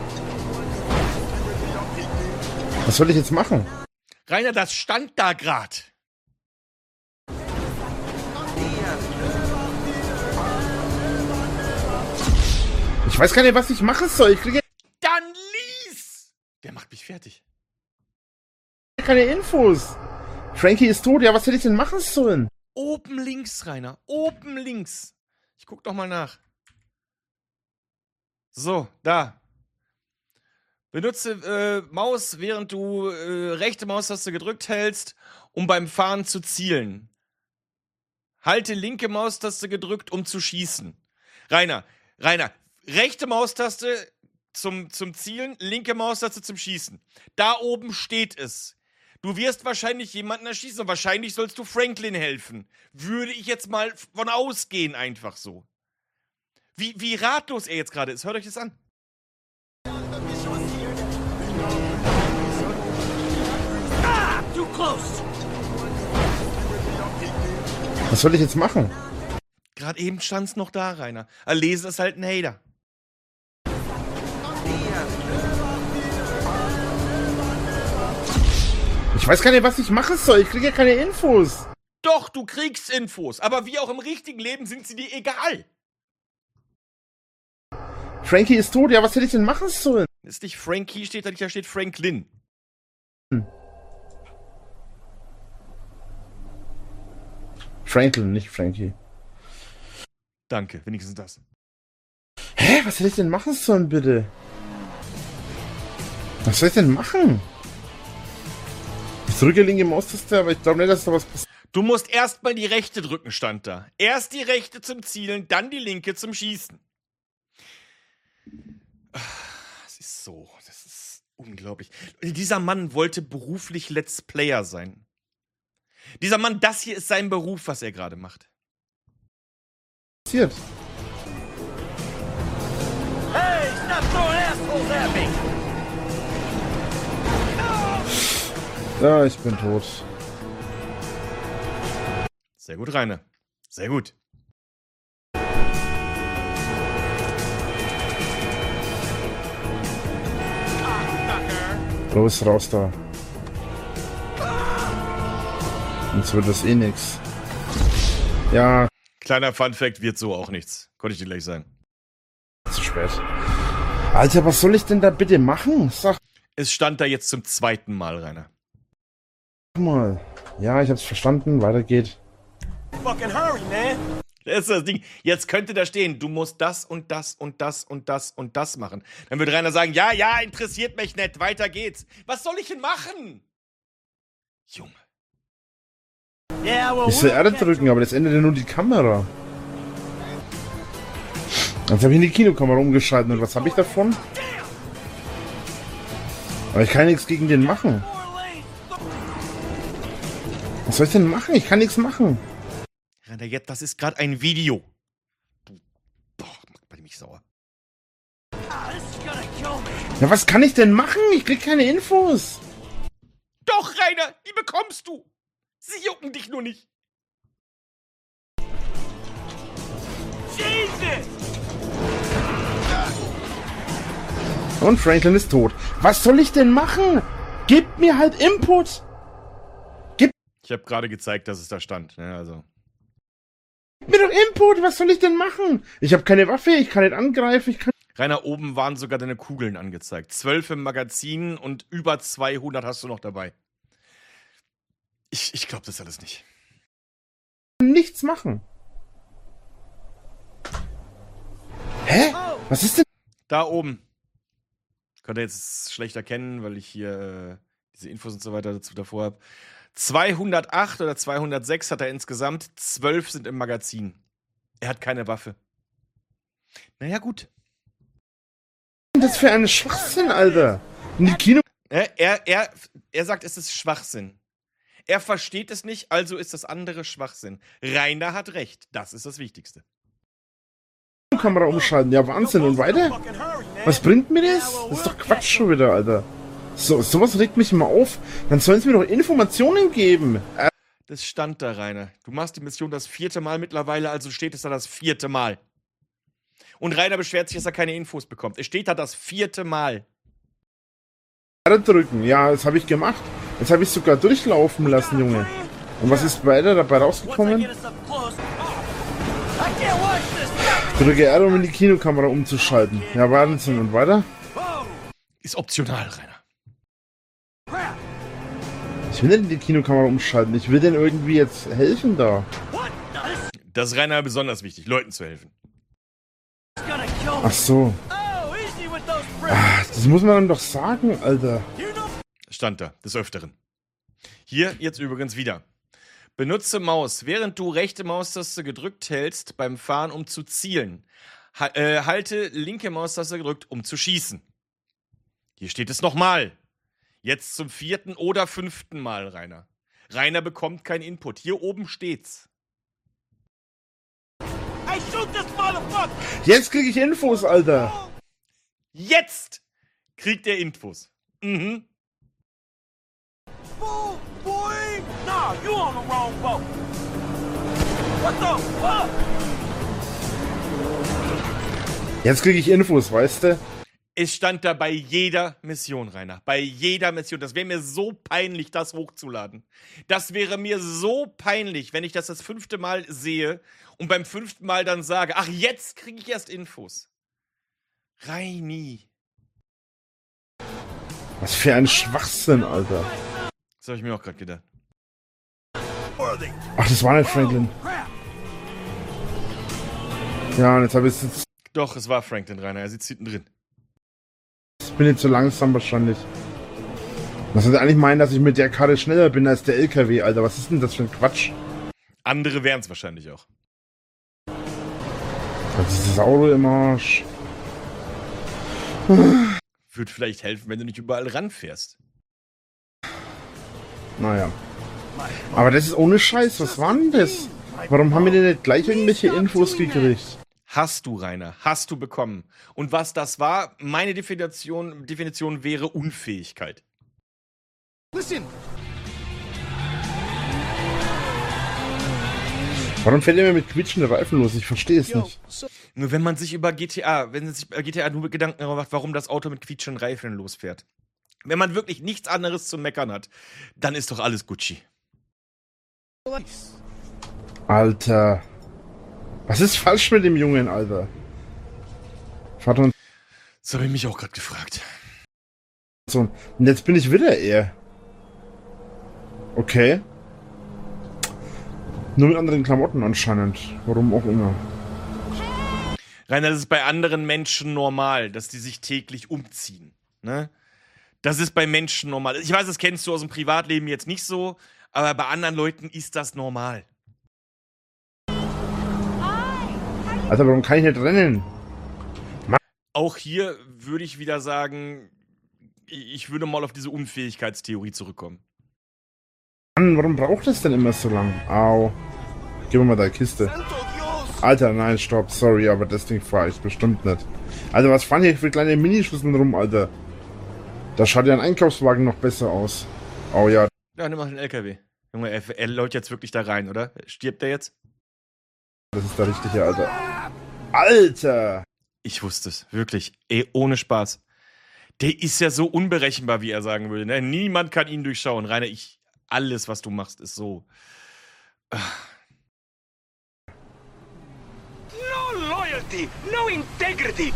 Speaker 2: Was soll ich jetzt machen?
Speaker 1: Rainer, das stand da grad.
Speaker 2: Ich weiß gar nicht, was ich machen soll. Ich kriege
Speaker 1: Dann lies! Der macht mich fertig.
Speaker 2: keine Infos. Frankie ist tot. Ja, was hätte ich denn machen sollen?
Speaker 1: Oben links, Rainer. Oben links. Ich guck doch mal nach. So, da. Benutze äh, Maus, während du äh, rechte Maustaste gedrückt hältst, um beim Fahren zu zielen. Halte linke Maustaste gedrückt, um zu schießen. Rainer, Rainer, rechte Maustaste zum, zum Zielen, linke Maustaste zum Schießen. Da oben steht es. Du wirst wahrscheinlich jemanden erschießen und wahrscheinlich sollst du Franklin helfen. Würde ich jetzt mal von ausgehen, einfach so. Wie, wie ratlos er jetzt gerade ist. Hört euch das an.
Speaker 6: Ah, too close.
Speaker 2: Was soll ich jetzt machen?
Speaker 1: Gerade eben stand's noch da, Rainer. Lesen ist halt ein Hater.
Speaker 2: Ich weiß gar nicht, was ich machen soll. Ich kriege ja keine Infos.
Speaker 1: Doch, du kriegst Infos. Aber wie auch im richtigen Leben sind sie dir egal.
Speaker 2: Frankie ist tot. Ja, was hätte ich denn machen sollen?
Speaker 1: Ist nicht Frankie, steht da nicht, da steht Franklin.
Speaker 2: Franklin, nicht Frankie.
Speaker 1: Danke, wenigstens das.
Speaker 2: Hä? Was hätte ich denn machen sollen, bitte? Was soll ich denn machen? Ich drücke linke Maustaste, aber ich glaube nicht, dass da was passiert.
Speaker 1: Du musst erstmal die rechte drücken, stand da. Erst die rechte zum Zielen, dann die linke zum Schießen. Das ist so, das ist unglaublich. Dieser Mann wollte beruflich Let's Player sein. Dieser Mann, das hier ist sein Beruf, was er gerade macht.
Speaker 6: Hey, stop throwing assholes at me.
Speaker 2: Ja, ich bin tot.
Speaker 1: Sehr gut, Rainer. Sehr gut.
Speaker 2: Los, raus da. Sonst wird das eh nix. Ja,
Speaker 1: Kleiner Funfact, wird so auch nichts. Konnte ich dir gleich sagen.
Speaker 2: zu spät. Alter, was soll ich denn da bitte machen? Sag
Speaker 1: Es stand da jetzt zum zweiten Mal, Rainer.
Speaker 2: mal. Ja, ich hab's verstanden. Weiter geht.
Speaker 3: Fucking hurry, man.
Speaker 1: Das ist das Ding. Jetzt könnte da stehen, du musst das und das und das und das und das machen. Dann würde Rainer sagen, ja, ja, interessiert mich nicht, weiter geht's. Was soll ich denn machen? Junge.
Speaker 6: Yeah, well,
Speaker 2: Ich soll
Speaker 6: we'll
Speaker 2: Erde
Speaker 6: catch
Speaker 2: drücken, aber das ändert ja nur die Kamera. Jetzt habe ich in die Kinokamera umgeschaltet und was habe ich davon? Aber ich kann nichts gegen den machen. Was soll ich denn machen? Ich kann nichts machen.
Speaker 1: Rainer, jetzt, das ist gerade ein Video. Du, boah, macht bei mich sauer.
Speaker 2: Ja, was kann ich denn machen? Ich krieg keine Infos.
Speaker 1: Doch, Rainer, die bekommst du. Sie jucken dich nur nicht.
Speaker 6: Jesus!
Speaker 2: Und Franklin ist tot. Was soll ich denn machen? Gib mir halt Input. Gib
Speaker 1: Ich habe gerade gezeigt, dass es da stand. Ja, also.
Speaker 2: mir doch Input. Was soll ich denn machen? Ich habe keine Waffe. Ich kann nicht angreifen. Ich kann
Speaker 1: Rainer, oben waren sogar deine Kugeln angezeigt. Zwölf im Magazin und über zweihundert hast du noch dabei. Ich, ich glaube das alles nicht.
Speaker 2: nichts machen. Hä? Was ist denn?
Speaker 1: Da oben. Könnt ihr jetzt schlecht erkennen, weil ich hier äh, diese Infos und so weiter dazu davor habe. zweihundertacht oder zweihundertsechs hat er insgesamt. zwölf sind im Magazin. Er hat keine Waffe. Naja, gut.
Speaker 2: Was ist das für ein Schwachsinn, Alter? In die Kino.
Speaker 1: Er, er, er, er sagt, es ist Schwachsinn. Er versteht es nicht, also ist das andere Schwachsinn. Rainer hat recht. Das ist das Wichtigste.
Speaker 2: Kamera umschalten. Ja, Wahnsinn. Und weiter? Was bringt mir das? Das ist doch Quatsch schon wieder, Alter. So, sowas regt mich mal auf. Dann sollen sie mir doch Informationen geben. Äh,
Speaker 1: Das stand da, Rainer. Du machst die Mission das vierte Mal mittlerweile, also steht es da das vierte Mal. Und Rainer beschwert sich, dass er keine Infos bekommt. Es steht da das vierte Mal.
Speaker 2: drücken. Ja, das habe ich gemacht. Jetzt habe ich sogar durchlaufen lassen, Junge. Und was ist weiter dabei rausgekommen? Drücke R, um in die Kinokamera umzuschalten. Ja, Wahnsinn. Und weiter?
Speaker 1: Ist optional, Rainer.
Speaker 2: Ich will nicht in die Kinokamera umschalten. Ich will denen irgendwie jetzt helfen da.
Speaker 1: Das ist Rainer besonders wichtig, Leuten zu helfen.
Speaker 2: Ach so. Ah, das muss man dann doch sagen, Alter.
Speaker 1: Stand da, des Öfteren. Hier jetzt übrigens wieder. Benutze Maus, während du rechte Maustaste gedrückt hältst beim Fahren, um zu zielen. Ha äh, halte linke Maustaste gedrückt, um zu schießen. Hier steht es nochmal. Jetzt zum vierten oder fünften Mal, Rainer. Rainer bekommt keinen Input. Hier oben steht's.
Speaker 2: Jetzt kriege ich Infos, Alter.
Speaker 1: Jetzt kriegt er Infos. Mhm.
Speaker 6: Move, boy! Nah, you on the wrong boat. What the fuck?
Speaker 2: Jetzt kriege ich Infos, weißt du?
Speaker 1: Es stand da bei jeder Mission, Rainer. Bei jeder Mission. Das wäre mir so peinlich, das hochzuladen. Das wäre mir so peinlich, wenn ich das das fünfte Mal sehe und beim fünften Mal dann sage, ach, jetzt kriege ich erst Infos. Reini.
Speaker 2: Was für ein Schwachsinn, Alter.
Speaker 1: Das habe ich mir auch gerade gedacht.
Speaker 2: Ach, das war nicht Franklin. Ja, und jetzt habe ich es jetzt.
Speaker 1: Doch, es war Franklin, Rainer. Er sitzt hinten drin.
Speaker 2: Ich bin jetzt zu langsam wahrscheinlich. Was soll eigentlich meinen, dass ich mit der Karre schneller bin als der L K W, Alter? Was ist denn das für ein Quatsch?
Speaker 1: Andere wären es wahrscheinlich auch.
Speaker 2: Das ist das Auto im Arsch.
Speaker 1: Würde vielleicht helfen, wenn du nicht überall ranfährst.
Speaker 2: Naja. Aber das ist ohne Scheiß. Was war denn das? Warum haben wir denn nicht gleich irgendwelche Infos gekriegt?
Speaker 1: Hast du, Rainer. Hast du bekommen. Und was das war, meine Definition, Definition wäre Unfähigkeit.
Speaker 5: Listen,
Speaker 2: Warum fährt ihr mir mit quietschenden Reifen los? Ich verstehe es
Speaker 5: yo,
Speaker 2: nicht.
Speaker 5: so
Speaker 1: Nur wenn man sich über G T A, wenn sich bei G T A nur Gedanken darüber macht, warum das Auto mit quietschenden Reifen losfährt. Wenn man wirklich nichts anderes zu meckern hat, dann ist doch alles Gucci.
Speaker 5: nice.
Speaker 2: Alter. Was ist falsch mit dem Jungen, Alter? Vater und
Speaker 1: Das habe ich mich auch gerade gefragt.
Speaker 2: Sohn. Und jetzt bin ich wieder er. Okay. Nur mit anderen Klamotten anscheinend. Warum auch immer.
Speaker 1: Rainer, das ist bei anderen Menschen normal, dass die sich täglich umziehen. Ne? Das ist bei Menschen normal. Ich weiß, das kennst du aus dem Privatleben jetzt nicht so, aber bei anderen Leuten ist das normal.
Speaker 2: Alter, warum kann ich nicht rennen?
Speaker 1: Auch hier würde ich wieder sagen, ich würde mal auf diese Unfähigkeitstheorie zurückkommen.
Speaker 2: Mann, warum braucht es denn immer so lang? Au. Gib mir mal deine Kiste.
Speaker 6: Santo Dios!
Speaker 2: Alter, nein, stopp, sorry, aber das Ding fahre ich bestimmt nicht. Alter, was fahren hier für kleine Minischüsseln rum, Alter? Da schaut ja ein Einkaufswagen noch besser aus. Oh ja.
Speaker 1: Ja, nimm mal den L K W. Junge, er, er läuft jetzt wirklich da rein, oder? Stirbt er jetzt?
Speaker 2: Das ist der richtige, Alter. Alter!
Speaker 1: Ich wusste es, wirklich. Ey, ohne Spaß. Der ist ja so unberechenbar, wie er sagen würde. Ne? Niemand kann ihn durchschauen. Rainer, ich, alles, was du machst, ist so.
Speaker 4: No loyalty, no integrity.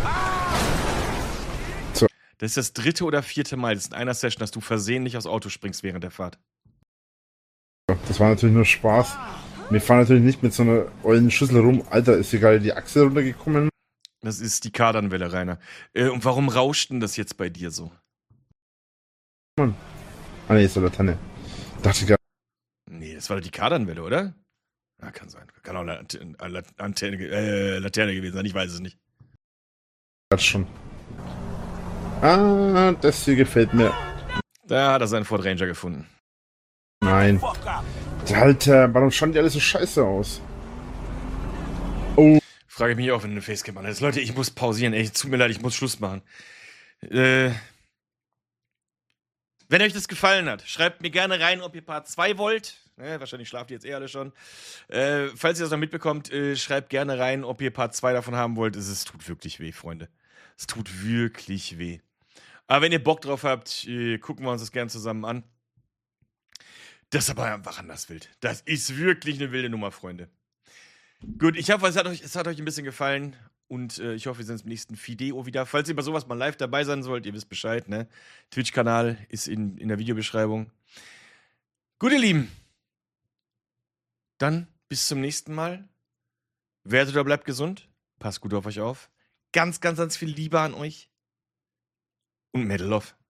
Speaker 1: Das ist das dritte oder vierte Mal, das ist in einer Session, dass du versehentlich aus Auto springst während der Fahrt.
Speaker 2: Das war natürlich nur Spaß. Wir fahren natürlich nicht mit so einer ollen Schüssel rum. Alter, ist hier gerade die Achse runtergekommen?
Speaker 1: Das ist die Kardanwelle, Rainer. Äh, und warum rauscht denn das jetzt bei dir so?
Speaker 2: Mann. Ah, nee, ist eine Laterne. Dachte ich gar
Speaker 1: Nee, das war doch die Kardanwelle, oder? Ja, kann sein. Kann auch Lat Lat Antenne, äh, Laterne gewesen sein, ich weiß es nicht.
Speaker 2: nicht schon. Ah, das hier gefällt mir.
Speaker 1: Da hat er seinen Ford Ranger gefunden.
Speaker 2: Nein.
Speaker 6: Fuck up!
Speaker 2: Alter, warum schauen die alle so scheiße aus?
Speaker 1: Frage ich mich auch, wenn du eine Facecam anhältst. Leute, ich muss pausieren. Ey, tut mir leid, ich muss Schluss machen. Äh, wenn euch das gefallen hat, schreibt mir gerne rein, ob ihr Part zwei wollt. Äh, wahrscheinlich schlaft ihr jetzt eh alle schon. Äh, falls ihr das noch mitbekommt, äh, schreibt gerne rein, ob ihr Part zwei davon haben wollt. Es, es tut wirklich weh, Freunde. Es tut wirklich weh. Aber wenn ihr Bock drauf habt, äh, gucken wir uns das gerne zusammen an. Das ist aber einfach anders wild. Das ist wirklich eine wilde Nummer, Freunde. Gut, ich hoffe, es hat euch, es hat euch ein bisschen gefallen und äh, ich hoffe, wir sehen uns im nächsten Video wieder. Falls ihr bei sowas mal live dabei sein sollt, ihr wisst Bescheid, ne? Twitch-Kanal ist in, in der Videobeschreibung. Gut, ihr Lieben. Dann bis zum nächsten Mal. Werdet oder bleibt gesund. Passt gut auf euch auf. Ganz, ganz, ganz viel Liebe an euch. Und Metal Love.